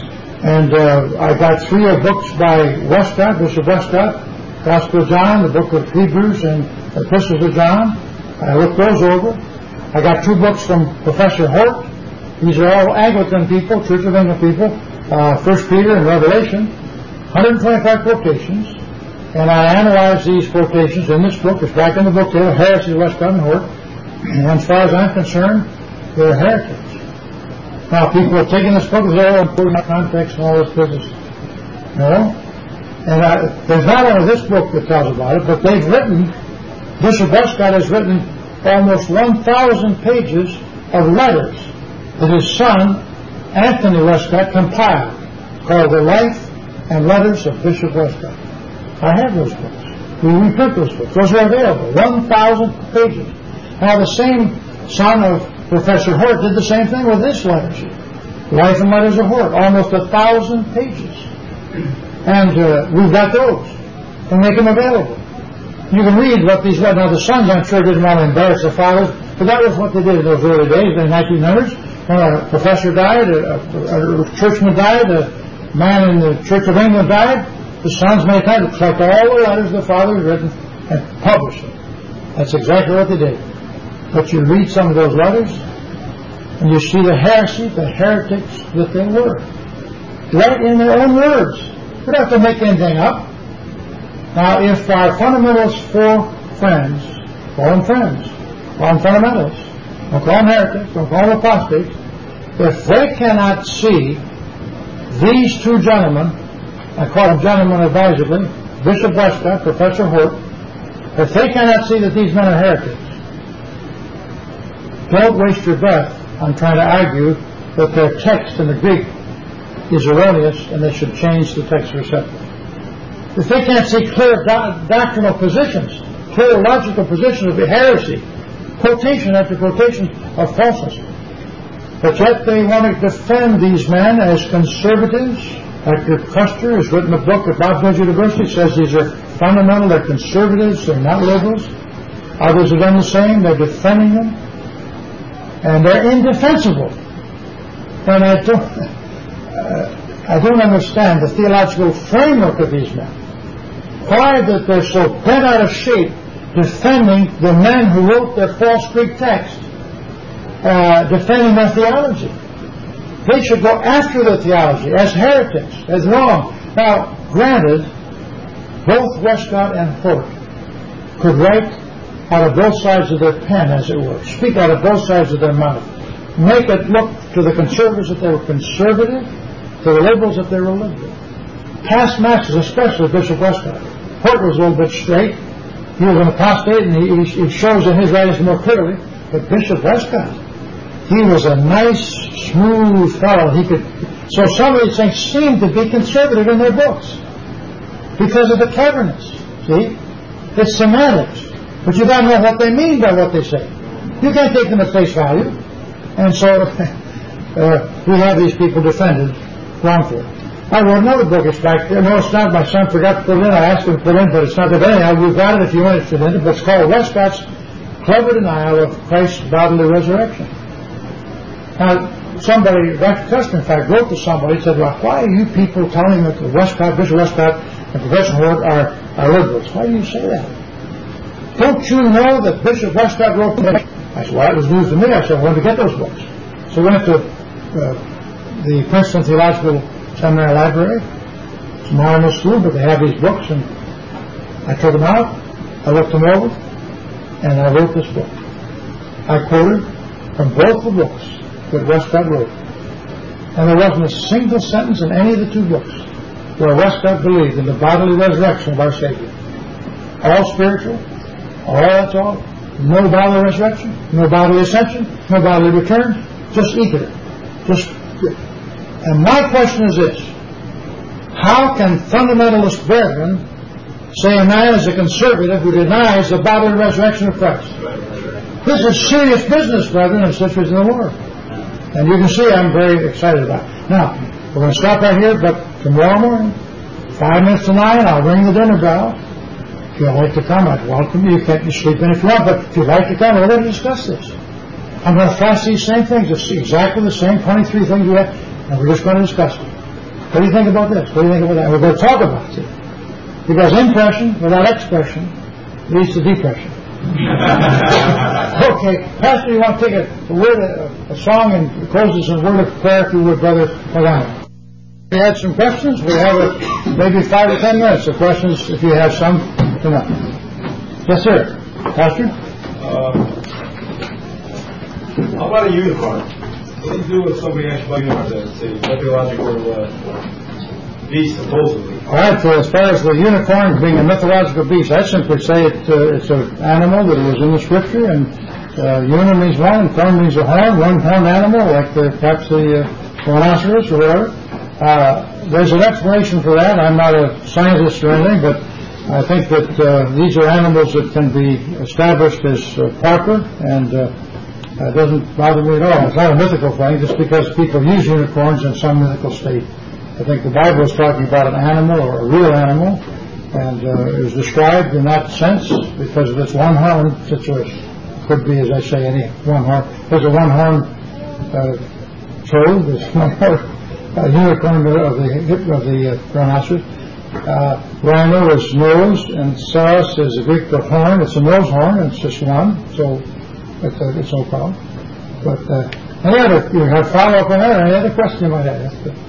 And uh, I got three of books by Westcott, Bishop Westcott, Gospel of John, the book of Hebrews, and the Epistles of John. I looked those over. I got two books from Professor Hort. These are all Anglican people, Church of England people, uh, First Peter and Revelation, one hundred twenty-five quotations. And I analyzed these quotations in this book. It's back in the book there, Heresy of Westcott and Hort. And as far as I'm concerned, they're heretics. Now, people have taken this book, they're all putting out context and all this business. No? And I, there's not only this book that tells about it, but they've written, Bishop Westcott has written almost one thousand pages of letters that his son, Anthony Westcott, compiled, called The Life and Letters of Bishop Westcott. I have those books. We reprint those books. Those are available. one thousand pages. Now, the same son of Professor Hort did the same thing with this letters. Life and Letters of Hort, almost a thousand pages. And uh, we've got those. And make them available. You can read what these letters. Now, the sons, I'm sure, didn't want to embarrass their fathers, but that was what they did in those early days, in the nineteen hundreds. When a professor died, a, a, a churchman died, a man in the Church of England died, the sons made time to collect all the letters the father had written and publish them. That's exactly what they did. But you read some of those letters, and you see the heresy, the heretics that they were. Right in their own words. We don't have to make anything up. Now, if our fundamentalist four friends, call them friends, call them fundamentalists, don't call them heretics, don't call them apostates, if they cannot see these two gentlemen, I call them gentlemen advisedly, Bishop Westcott, Professor Hort, if they cannot see that these men are heretics, don't waste your breath on trying to argue that their text in the Greek is erroneous and they should change the text receptor. If they can't see clear do- doctrinal positions, clear logical positions of the heresy, quotation after quotation of falseness, but yet they want to defend these men as conservatives. Doctor Custer has written a book at Boston University, says these are fundamental, they're conservatives, they're not liberals. Others have done the same, they're defending them. And they're indefensible. And I don't, uh, I don't understand the theological framework of these men. Why that they're so bent out of shape defending the men who wrote their false Greek text, uh, defending their theology. They should go after the theology as heretics, as wrong. Now, granted, both Westcott and Hort could write out of both sides of their pen, as it were, speak out of both sides of their mouth, make it look to the conservatives that they were conservative, to the liberals that they were liberal. Past masters, especially Bishop Westcott. Hort was a little bit straight. He was an apostate, and he, he shows in his writings more clearly. But Bishop Westcott, he was a nice, smooth fellow. He could. So some of these things seem to be conservative in their books because of the cleverness. See, it's semantics. But you've got to know what they mean by what they say. You can't take them at face value. And so uh, we have these people defended wrongfully. I wrote another book. It's back there. No, it's not. My son forgot to put it in. I asked him to put it in, but it's not there. But anyhow, we've got it if you're interested in it. But it's called Westcott's Clever Denial of Christ's Bodily Resurrection. Now, somebody, Doctor Custer, in fact, wrote to somebody and said, well, why are you people telling that the Westcott, Bishop Westcott, and Professor Hort are, are liberals? Why do you say that? Don't you know that Bishop Westcott wrote them? I said, well, it was news to me. I said, I wanted to get those books. So we went to uh, the Princeton Theological Seminary Library. It's a modern school, but they have these books, and I took them out, I looked them over, and I wrote this book. I quoted from both the books that Westcott wrote. And there wasn't a single sentence in any of the two books where Westcott believed in the bodily resurrection of our Savior. All spiritual, all that's all. No bodily resurrection, no bodily ascension, no bodily return, just ether. Just, and my question is this: how can fundamentalist brethren say a man is a conservative who denies the bodily resurrection of Christ? This is serious business, brethren and sisters in the Lord. And you can see I'm very excited about it. Now, we're going to stop right here, but tomorrow morning, five minutes to nine, I'll ring the dinner bell. If you'd like to come, I'd welcome you. You can't sleep in if you want, but if you'd like to come, we're going to discuss this. I'm going to flash these same things. It's exactly the same twenty-three things we have, and we're just going to discuss them. What do you think about this? What do you think about that? We're going to talk about it. Because impression without expression leads to depression. Okay, Pastor, you want to take a, a word, a, a song, and close this in a word of prayer if you would, Brother Malone. We had some questions. We have a, maybe five or ten minutes of questions if you have some. Come on. Yes, sir. Pastor? Uh, how about a unicorn? What do you do if somebody asks about a unicorn? It's a mythological uh, beast, supposedly. All right, so as far as the unicorn being a mythological beast, I simply say it, uh, it's an animal that was in the Scripture, and uh, uni means one, and corn means a horn, one-horned animal, like the, perhaps the uh, rhinoceros or whatever. Uh, there's an explanation for that. I'm not a scientist or anything, but I think that uh, these are animals that can be established as uh, proper, and uh, it doesn't bother me at all. It's not a mythical thing, just because people use unicorns in some mythical state. I think the Bible is talking about an animal or a real animal, and uh, it was described in that sense because of this one-horn situation. Could be, as I say, any one-horn. There's a one-horn uh, toad, there's one-horn uh, unicorn of the of the uh, rhinoceros. Uh, rhino is nose, and saros is a Greek for horn. It's a nose horn, and it's just one, so it's, uh, it's no problem. But uh, any other, you have follow-up on that, or any other question you might have? Yes, sir.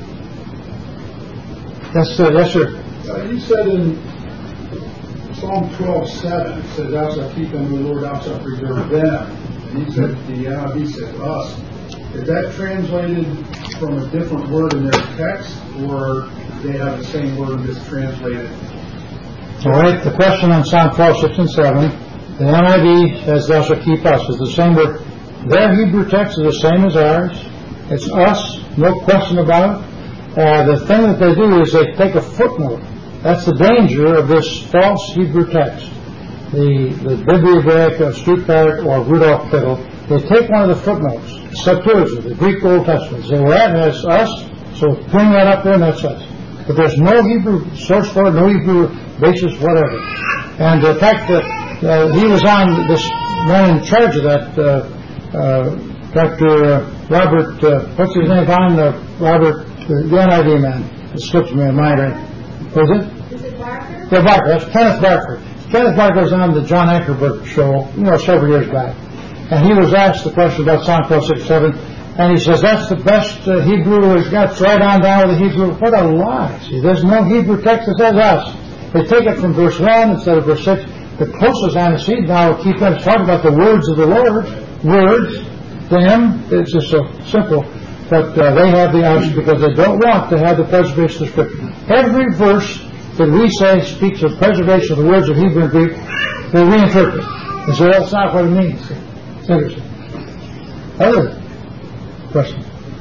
Yes, sir. Yes, sir. Uh, you said in Psalm twelve seven, it says, "Thou shalt keep them, the Lord, thou shalt preserve them." And he said, the N I V said, "us." Is that translated from a different word in their text, or they have the same word just translated? All right. The question on Psalm twelve, six, and seven, the N I V says, "Thou shalt keep us." It's the same word. Their Hebrew text is the same as ours. It's us, no question about it. Uh, the thing that they do is they take a footnote. That's the danger of this false Hebrew text. The, the Bibliotheca of Stuttgart or Rudolf Kittel, they take one of the footnotes, Septuagint, the Greek Old Testament. Say, well, that has us, so bring that up there and that's us. But there's no Hebrew source for it, no Hebrew basis, whatever. And the fact that uh, he was on, this man in charge of that, uh, uh, Doctor Uh, Robert, uh, what's his name, Von uh, Robert, the N I V man, it slips me in mind. Was it? Is it Barker? Yeah, Barker. That's Kenneth Barker. Kenneth Barker was on the John Ankerberg show, you know, several years back. And he was asked the question about Psalm twelve, six, seven, and he says, that's the best uh, Hebrew he's got, right on down with the Hebrew. What a lie. See, there's no Hebrew text that says us. They take it from verse one instead of verse six. The closest antecedent now will keep them talking about the words of the Lord. Words, them, it's just so simple. But uh, they have the us because they don't want to have the preservation of Scripture. Every verse that we say speaks of preservation of the words of Hebrew and Greek, they reinterpret. And so that's not what it means. It's interesting. Other question?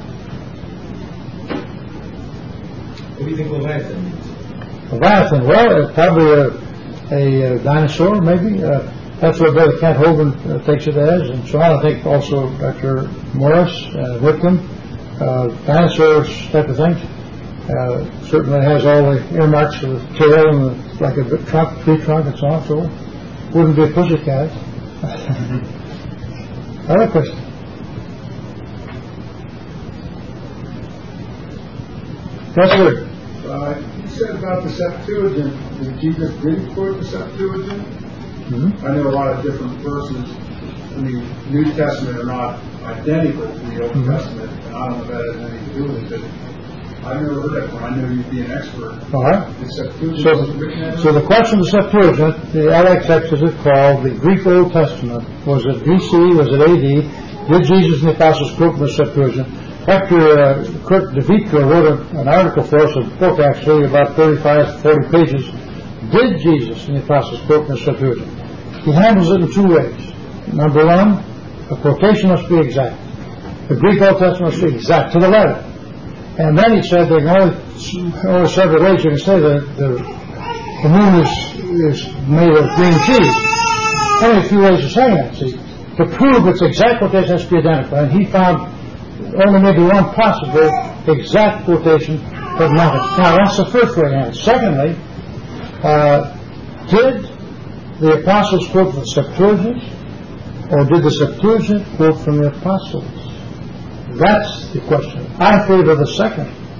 What do you think Leviathan means? Leviathan, well, it's probably a, a, a dinosaur, maybe. Uh, that's what Brother Kent Hovind uh, takes it as, and so on. I think also Doctor Morris, uh, Whitcomb, uh, dinosaurs type of thing. Uh, certainly has all the earmarks of the tail and the, like a trunk, tree trunk, and so on. So wouldn't be a pussycat. Other question? Yes, sir. Uh, you said about the Septuagint, that Jesus did quote the Septuagint. Mm-hmm. I know a lot of different verses in the New Testament are not identical to the Old Mm-hmm. Testament, and I don't know if that has anything to do with it. I've never heard that one. I know you'd be an expert. All right. The Septuagint So, was written in so the question of the Septuagint, the L X X as it's called, the Greek Old Testament, was it B C, was it A D? Did Jesus and the Apostles quote from the Septuagint? Doctor Uh, Kurt DeVitra wrote a, an article for us, a book actually, about thirty-five, forty pages. Did Jesus and the Apostles quote from the Septuagint? He handles it in two ways. Number one, a quotation must be exact. The Greek Old Testament must be exact to the letter. And then he said there are only, only several ways you can say that the, the moon is, is made of green cheese. Only a few ways of saying that, see. To prove its exact quotation has to be identical. And he found only maybe one possible exact quotation, but nothing. Now, that's the first way to handle it. Secondly, uh, did the Apostles quote from the Septuagint, or did the Septuagint quote from the Apostles? That's the question. I favor the second.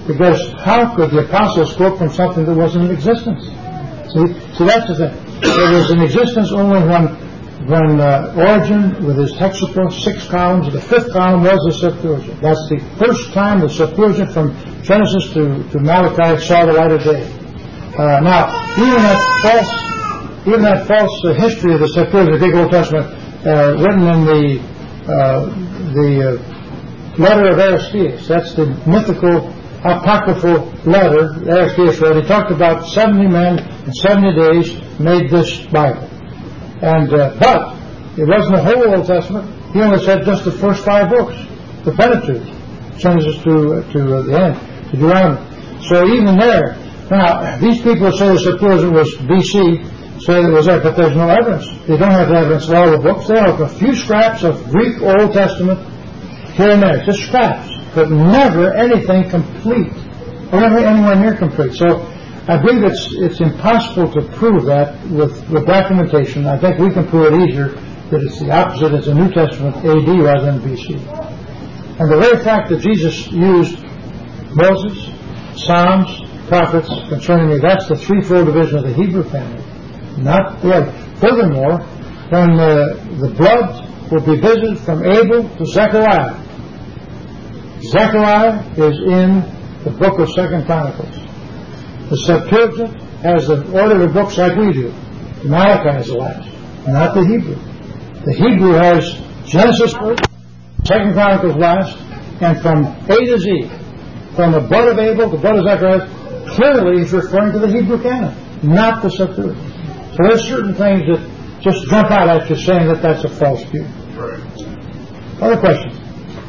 Because how could the apostles quote from something that wasn't in existence? See, so that's the thing. It was in existence only when when uh, Origen, with his hexapla, six columns, the fifth column was the Septuagint. That's the first time the Septuagint from Genesis to, to Malachi saw the light of day. Uh, now, even that false, even that false uh, history of the Septuagint, the big Old Testament, uh, written in the uh, the uh, letter of Aristeas. That's the mythical apocryphal letter Aristeas wrote. He talked about seventy men in seventy days made this Bible. And uh, but it wasn't the whole Old Testament. He only said just the first five books, the Pentateuch, Genesis to uh, to uh, the end, to Deuteronomy. So even there, now these people say the Septuagint was B C, say it was there, but there's no evidence. They don't have evidence of all the books. They have a few scraps of Greek Old Testament here and there, just scraps, but never anything complete, or never anywhere near complete. So I believe it's it's impossible to prove that with, with documentation. I think we can prove it easier that it's the opposite. It's a New Testament A D rather than B C. And the very fact that Jesus used Moses, Psalms, prophets concerning me, that's the threefold division of the Hebrew family, not the other. Furthermore, when uh, the blood will be visited from Abel to Zechariah, Zechariah is in the book of Second Chronicles. The Septuagint has the order of books like we do. Malachi is the last, not the Hebrew. The Hebrew has Genesis first, Second Chronicles last, and from A to Z, from the blood of Abel to the blood of Zechariah, clearly is referring to the Hebrew canon, not the Septuagint. So there's certain things that just jump out at you saying that that's a false view. Right. Other questions?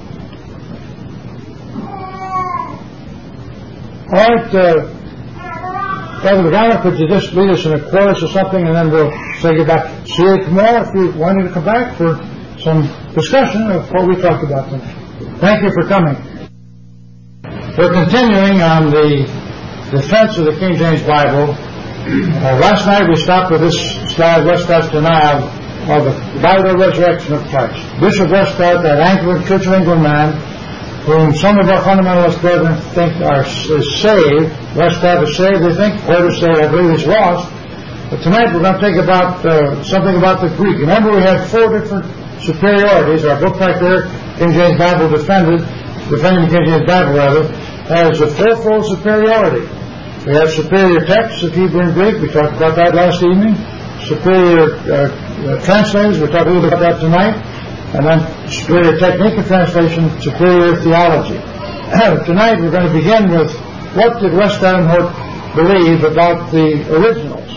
All right, uh, Brother McGowan, could you just lead us in a chorus or something, and then we'll say goodbye. See you tomorrow if you wanted to come back for some discussion of what we talked about tonight. Thank you for coming. We're continuing on the defense of the King James Bible. Uh, last night we stopped with this slide, Westcott's denial of the vital resurrection of Christ. Bishop Westcott, that Anglican Church of England man, whom some of our fundamentalist brethren think are is saved. Westcott is saved, they think. Porter saved, I believe, is lost. But tonight we're going to think about uh, something about the Greek. Remember, we had four different superiorities. Our book right there, King James Bible Defended, Defending the King James Bible, rather, has a fourfold superiority. We have superior texts of Hebrew and Greek. We talked about that last evening. Superior uh, uh, translators. We'll talk a little bit about that tonight. And then superior technique of translation, superior theology. Tonight we're going to begin with what did Westcott and Hort believe about the originals.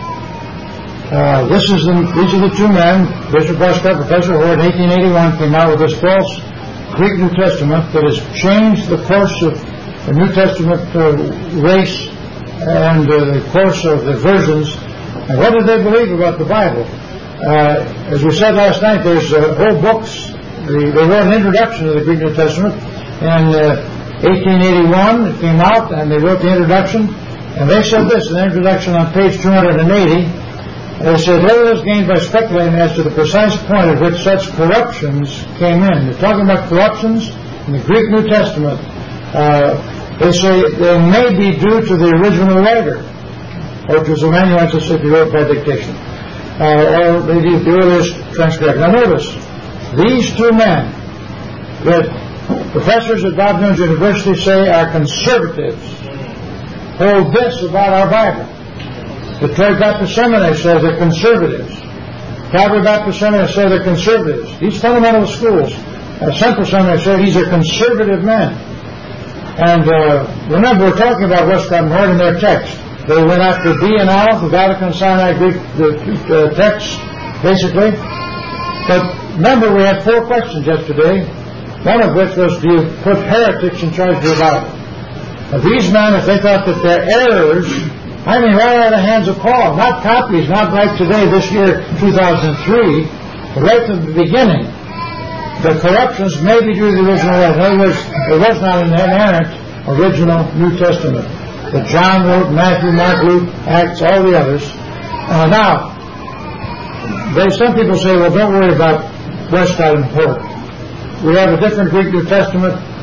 Uh, this is the, these are the two men, Bishop Westcott, Professor Hort, in eighteen eighty-one came out with this false Greek New Testament that has changed the course of the New Testament uh, race and uh, the course of the versions. And what did they believe about the Bible? Uh, as we said last night, there's uh, whole books. They, they wrote an introduction to the Greek New Testament in uh, eighteen eighty-one. It came out, and they wrote the introduction. And they said this in the introduction on page two hundred eighty. They said, "Little is gained by speculating as to the precise point at which such corruptions came in." They're talking about corruptions in the Greek New Testament. Uh, they say they may be due to the original writer, or to some amanuensis that he wrote by dictation. Uh, or maybe the earliest transcript. Now notice, these two men that professors at Bob Jones University say are conservatives hold this about our Bible. The Detroit Baptist Seminary says they're conservatives. Calvary Baptist Seminary says they're conservatives. These fundamental schools, uh, Central Seminary say these are conservative men. And uh, remember, we're talking about Westcott and Hort in their text. They went after B and Aleph, the Vatican Sinai Greek the, uh, text, basically. But remember, we had four questions yesterday, one of which was, do you put heretics in charge of your Bible? Now, these men, if they thought that their errors, I mean, right out of the hands of Paul, not copies, not right today, this year, two thousand three, but right from the beginning, the corruptions may be due to the original writing. In other words, it was not an inerrant original New Testament that John wrote, Matthew, Mark, Luke, Acts, all the others. Uh, now, they, some people say, well, don't worry about Westcott and Hort. We have a different Greek New Testament.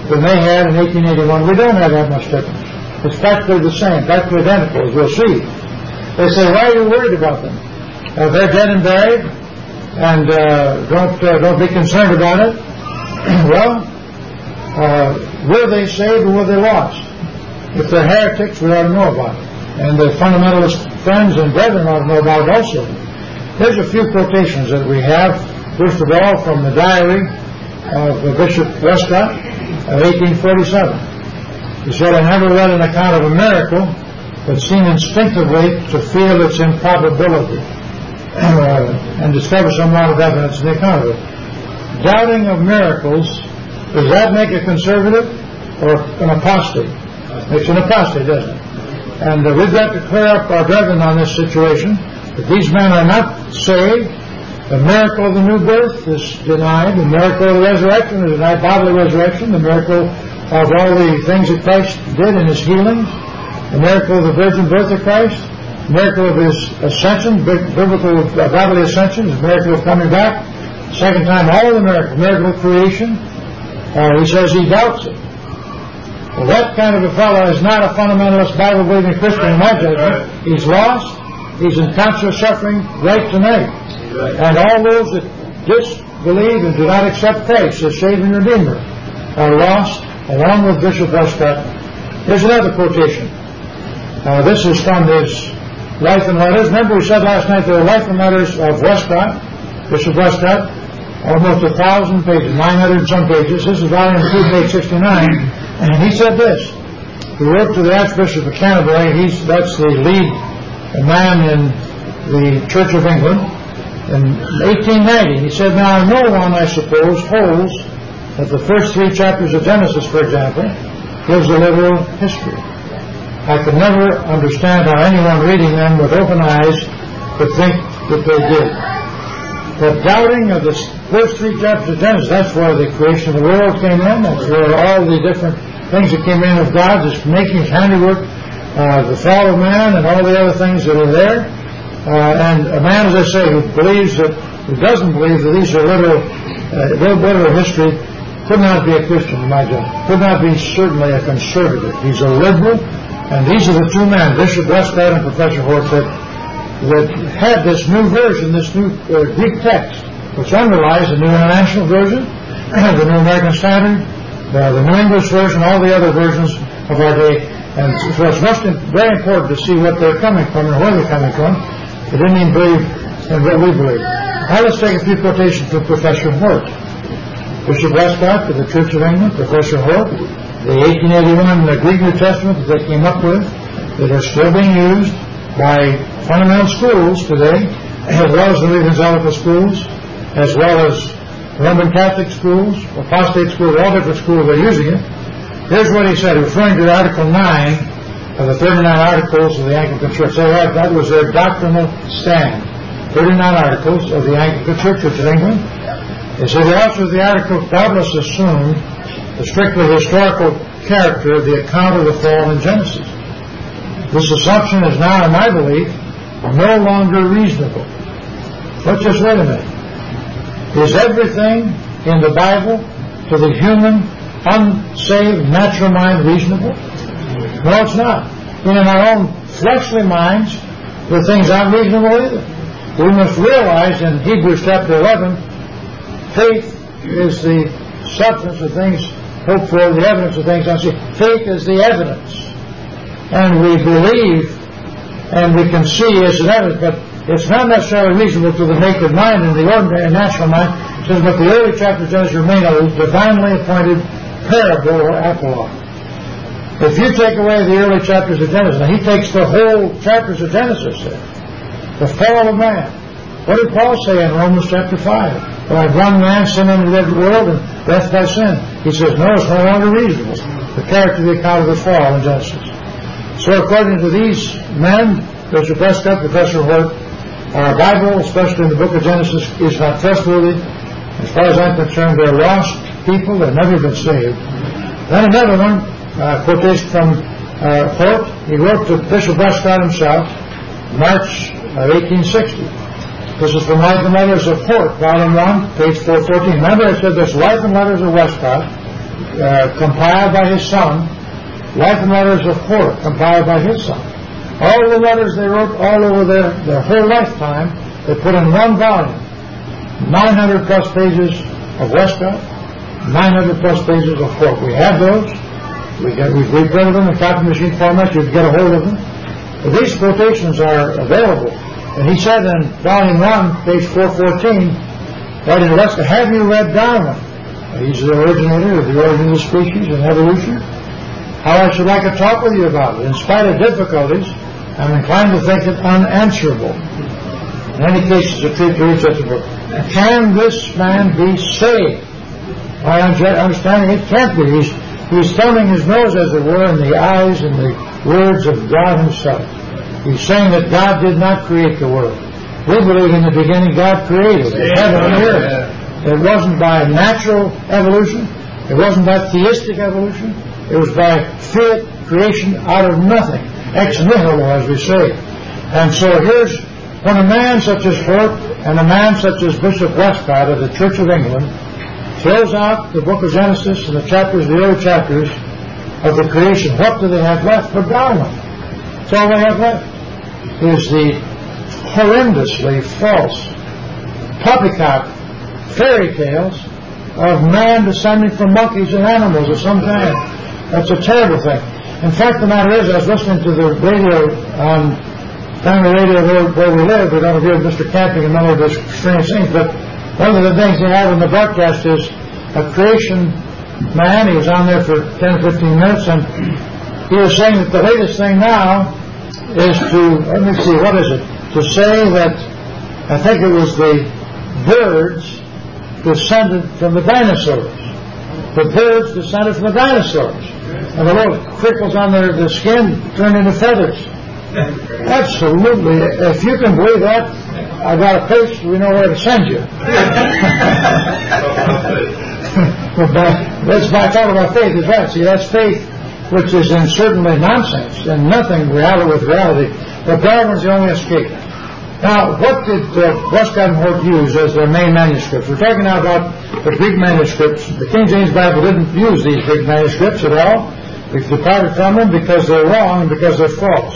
than they had in eighteen eighty-one. We don't have that much difference. It's practically the same, practically identical, as we'll see. They say, why are you worried about them? Uh, they're dead and buried, and uh, don't uh, don't be concerned about it. Well, uh, were they saved or were they lost? If they're heretics, we ought to know about it. And the fundamentalist friends and brethren ought to know about it also. There's a few quotations that we have. First of all, from the diary of Bishop Westcott of eighteen forty-seven. He said, I never read an account of a miracle, but seemed instinctively to feel its improbability uh, and discover some amount of evidence in the account of it. Doubting of miracles, does that make a conservative or an apostate? Makes an apostate, doesn't it? And uh, we've got to clear up our brethren on this situation, that these men are not saved. The miracle of the new birth is denied. The miracle of the resurrection is denied, bodily resurrection. The miracle of all the things that Christ did in His healing. The miracle of the virgin birth of Christ. The miracle of His ascension, biblical uh, bodily ascension, His miracle of coming back. Second time, all the miracles, miracle of creation. Uh, he says he doubts it. Well, that kind of a fellow is not a fundamentalist, Bible-believing Christian in my judgment. He's lost. He's in constant suffering right tonight. And all those that disbelieve and do not accept Christ as Savior and Redeemer are lost, along with Bishop Westcott. Here's another quotation. Uh, this is from his Life and Letters. Remember we said last night there were Life and Letters of Westcott, Bishop Westcott, almost a thousand pages, nine hundred and some pages. This is volume two, page sixty-nine. And he said this. He wrote to the Archbishop of Canterbury. He's, that's the lead man in the Church of England. In eighteen ninety, he said, now no one, I suppose, holds that the first three chapters of Genesis, for example, gives a literal history. I could never understand how anyone reading them with open eyes could think that they did. The doubting of the first three chapters of Genesis, that's where the creation of the world came in, that's where all the different things that came in of God, His making, His handiwork, uh, the fall of man, and all the other things that are there. Uh, and a man, as I say, who believes that, who doesn't believe that these are literal, uh, literal history, could not be a Christian, in my judgment. Could not be certainly a conservative. He's a liberal, and these are the two men, Bishop Westcott and Professor Hort, that, that had this new version, this new uh, Greek text, which underlies the New International Version, the New American Standard, the, the New English Version, all the other versions of our day. And so it's most, very important to see what they're coming from and where they're coming from. They didn't even believe in what we believe. Now let's take a few quotations from Professor Hort. Bishop Westcott to the Church of England, Professor Hort, the eighteen eighty-one the Greek New Testament that they came up with, that are still being used by fundamental schools today, as well as the evangelical schools, as well as Roman Catholic schools, apostate schools, all different schools are using it. Here's what he said, referring to Article nine of the thirty-nine Articles of the Anglican Church. They had, that was their doctrinal stand. thirty-nine Articles of the Anglican Church of England. They said the authors of the article doubtless assumed the strictly historical character of the account of the fall in Genesis. This assumption is now, in my belief, no longer reasonable. Let's just wait a minute. Is everything in the Bible to the human, unsaved, natural mind reasonable? No, it's not. And in our own fleshly minds, the things aren't reasonable either. We must realize in Hebrews chapter eleven, faith is the substance of things hoped for, the evidence of things unseen. Faith is the evidence. And we believe and we can see as an evidence, but it's not necessarily reasonable to the naked mind and the ordinary natural mind. It says, but the early chapters of Genesis remain a divinely appointed parable or apologue. If you take away the early chapters of Genesis, now he takes the whole chapters of Genesis there, the fall of man. What did Paul say in Romans chapter five? Like one man sin into the world and death by sin. He says, no, it's no longer reasonable. The character of the account of the fall in Genesis. So according to these men, Bishop Westcott, Professor Hort, our Bible, especially in the book of Genesis, is not trustworthy. As far as I'm concerned, they're lost people. They've never been saved. Then another one, uh, quotation from uh, Hort. He wrote to Bishop Westcott himself, March of eighteen sixty. This is from Life and Letters of Hort, volume one, page four fourteen. Remember I said this, Life and Letters of Westcott, uh, compiled by his son. Life and Letters of Hort, compiled by his son. All the letters they wrote all over their, their whole lifetime, they put in one volume. nine hundred plus pages of Westcott, nine hundred plus pages of Hort. We have those. We get, we've reprinted them in copy machine format. You can get a hold of them. But these quotations are available. And he said in volume one, page four fourteen, that in Westcott, have you read Darwin? He's the originator of the origin of the species and evolution. How I should like to talk with you about it. In spite of difficulties, I'm inclined to think it unanswerable. In any case, it's a treat to read such a book. Can this man be saved? I understand it can't be. He's, he's thumbing his nose, as it were, in the eyes and the words of God himself. He's saying that God did not create the world. We believe in the beginning God created the heaven and the earth. It wasn't by natural evolution. It wasn't by theistic evolution. It was by fiat creation out of nothing. Ex nihilo, as we say. And so here's when a man such as Hort and a man such as Bishop Westcott of the Church of England throws out the book of Genesis and the chapters, the early chapters of the creation, what do they have left but Darwin? That's all they have left. Is the horrendously false poppycock fairy tales of man descending from monkeys and animals of some kind. That's a terrible thing. In fact, the matter is, I was listening to the radio on family radio where, where we live. We're going to hear Mister Camping and many of those strange things, but one of the things they have in the broadcast is a creation man. He was on there for ten or fifteen minutes, and he was saying that the latest thing now is to, let me see, what is it? To say that, I think it was the birds descended from the dinosaurs. The birds descended from the dinosaurs. And the little crickles on their the skin turned into feathers. Absolutely. If you can believe that, I've got a page, we know where to send you. That's my thought about faith is right. See, that's faith which is in certainly nonsense and nothing reality with reality. But Darwin's the only escape. Now, what did uh, Westcott and Hort use as their main manuscripts? We're talking now about the Greek manuscripts. The King James Bible didn't use these Greek manuscripts at all. We've departed from them because they're wrong and because they're false.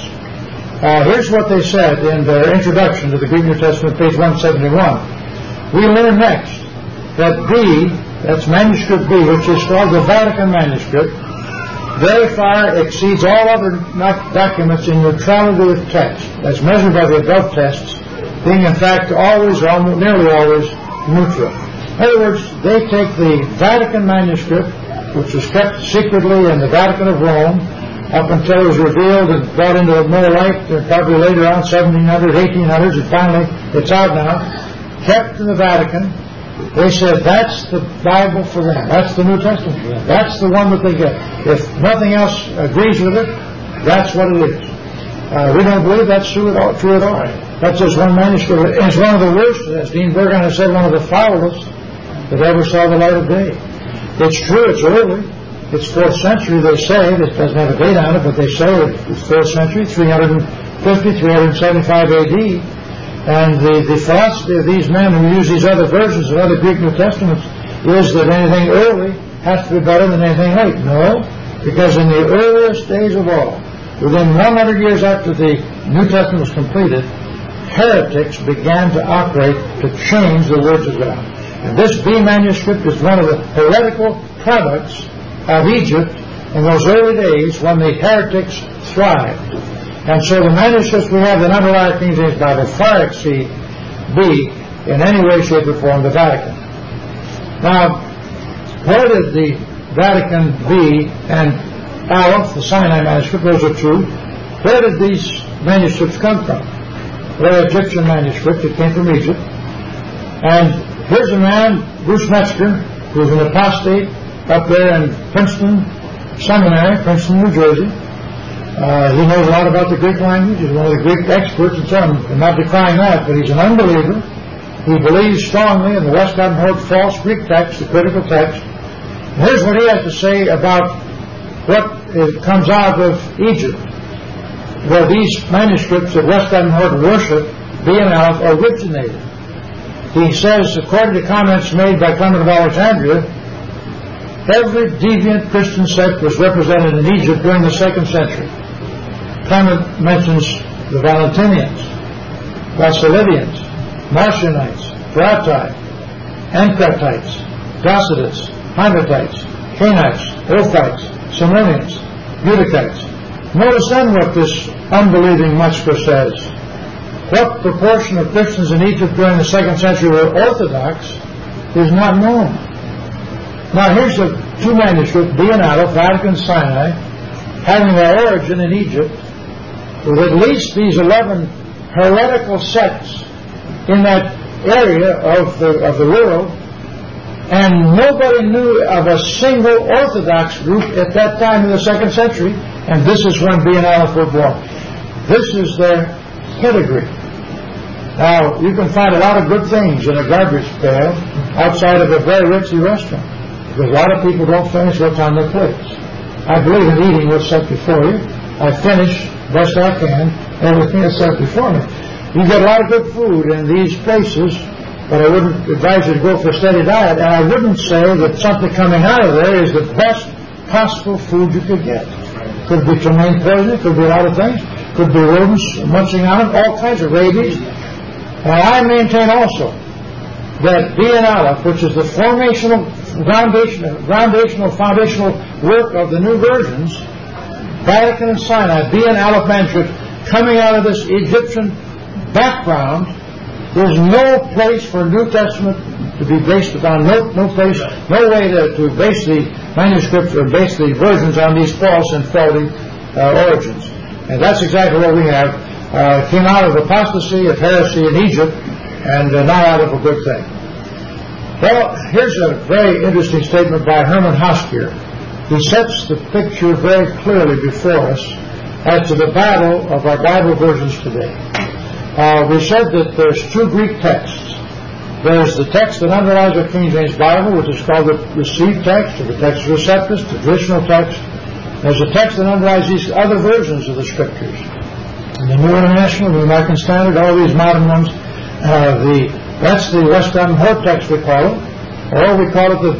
Uh, here's what they said in their introduction to the Greek New Testament, page one seventy-one. We learn next that B, that's manuscript B, which is called the Vatican manuscript, very far exceeds all other documents in neutrality of text, as measured by the above tests, being in fact always, almost, nearly always, neutral. In other words, they take the Vatican manuscript, which was kept secretly in the Vatican of Rome, up until it was revealed and brought into more light, probably later on, seventeen hundreds, eighteen hundreds, and finally it's out now, kept in the Vatican. They said that's the Bible for them. That's the New Testament for them. That's the one that they get. If nothing else agrees with it, that's what it is. Uh, we don't believe that's true at all. True at all. That's just one manuscript. It's one of the worst, as Dean Burgon has said, one of the foulest that ever saw the light of day. It's true. It's early. It's fourth century, they say. It doesn't have a date on it, but they say it's fourth century, three fifty, three seventy-five A D. And the, the philosophy of these men who use these other versions of other Greek New Testaments is that anything early has to be better than anything late. No, because in the earliest days of all, within one hundred years after the New Testament was completed, heretics began to operate to change the words of God. And this B manuscript is one of the heretical products of Egypt in those early days when the heretics thrived. And so the manuscripts we have that underlie King James Bible far exceed B in any way, shape, or form the Vatican. Now, where did the Vatican B and Aleph, the Sinai manuscript, those are true, where did these manuscripts come from? They're Egyptian manuscripts. It came from Egypt. And here's a man, Bruce Metzger, who's an apostate up there in Princeton Seminary, Princeton, New Jersey. Uh, he knows a lot about the Greek language. He's one of the Greek experts and so on. I'm not decrying that, but he's an unbeliever. He believes strongly in the Westcott and Hort false Greek text, the critical text. And here's what he has to say about what it comes out of Egypt, where these manuscripts that Westcott and Hort worship, B and Aleph, originated. He says, according to comments made by Clement of Alexandria, Every deviant Christian sect was represented in Egypt during the second century. Clement mentions the Valentinians, Basilidians, Marcionites, Grati, Ankratites, Docitus, Himatites, Canaanites, Ophites, Simonians, Eutychites. Notice then what this unbelieving Mutzker says. What proportion of Christians in Egypt during the second century were Orthodox is not known. Now here's the two manuscripts, B and Aleph, Vatican Sinai, having their origin in Egypt, with at least these eleven heretical sects in that area of the, of the world, and nobody knew of a single Orthodox group at that time in the second century, and this is when B and Aleph were born. This is their pedigree. Now, you can find a lot of good things in a garbage pail outside of a very ritzy restaurant, because a lot of people don't finish what's on their plates. I believe in eating what's set before you. I finish best I can everything that's set before me. You get a lot of good food in these places, but I wouldn't advise you to go for a steady diet, and I wouldn't say that something coming out of there is the best possible food you could get. Could be tremaine poison, could be a lot of things, could be rodents munching on it, all kinds of rabies. And I maintain also that B and Aleph, which is the formational, foundational, foundational, foundational work of the new versions, Vatican and Sinai, B and Aleph manuscripts, coming out of this Egyptian background, there's no place for New Testament to be based upon, no, no place, no way to, to base the manuscripts or base the versions on these false and faulty uh, origins. And that's exactly what we have. Uh, came out of apostasy, of heresy in Egypt, and uh, not out of a good thing. Well, here's a very interesting statement by Herman Hoskier. He sets the picture very clearly before us as to the battle of our Bible versions today. Uh, we said that there's two Greek texts. There's the text that underlies the King James Bible, which is called the received text, or the text receptus, the traditional text. There's a text that underlies these other versions of the Scriptures. The New International, the American Standard, all these modern ones. Uh, the that's the West Ham Hortext, we call it, or we call it the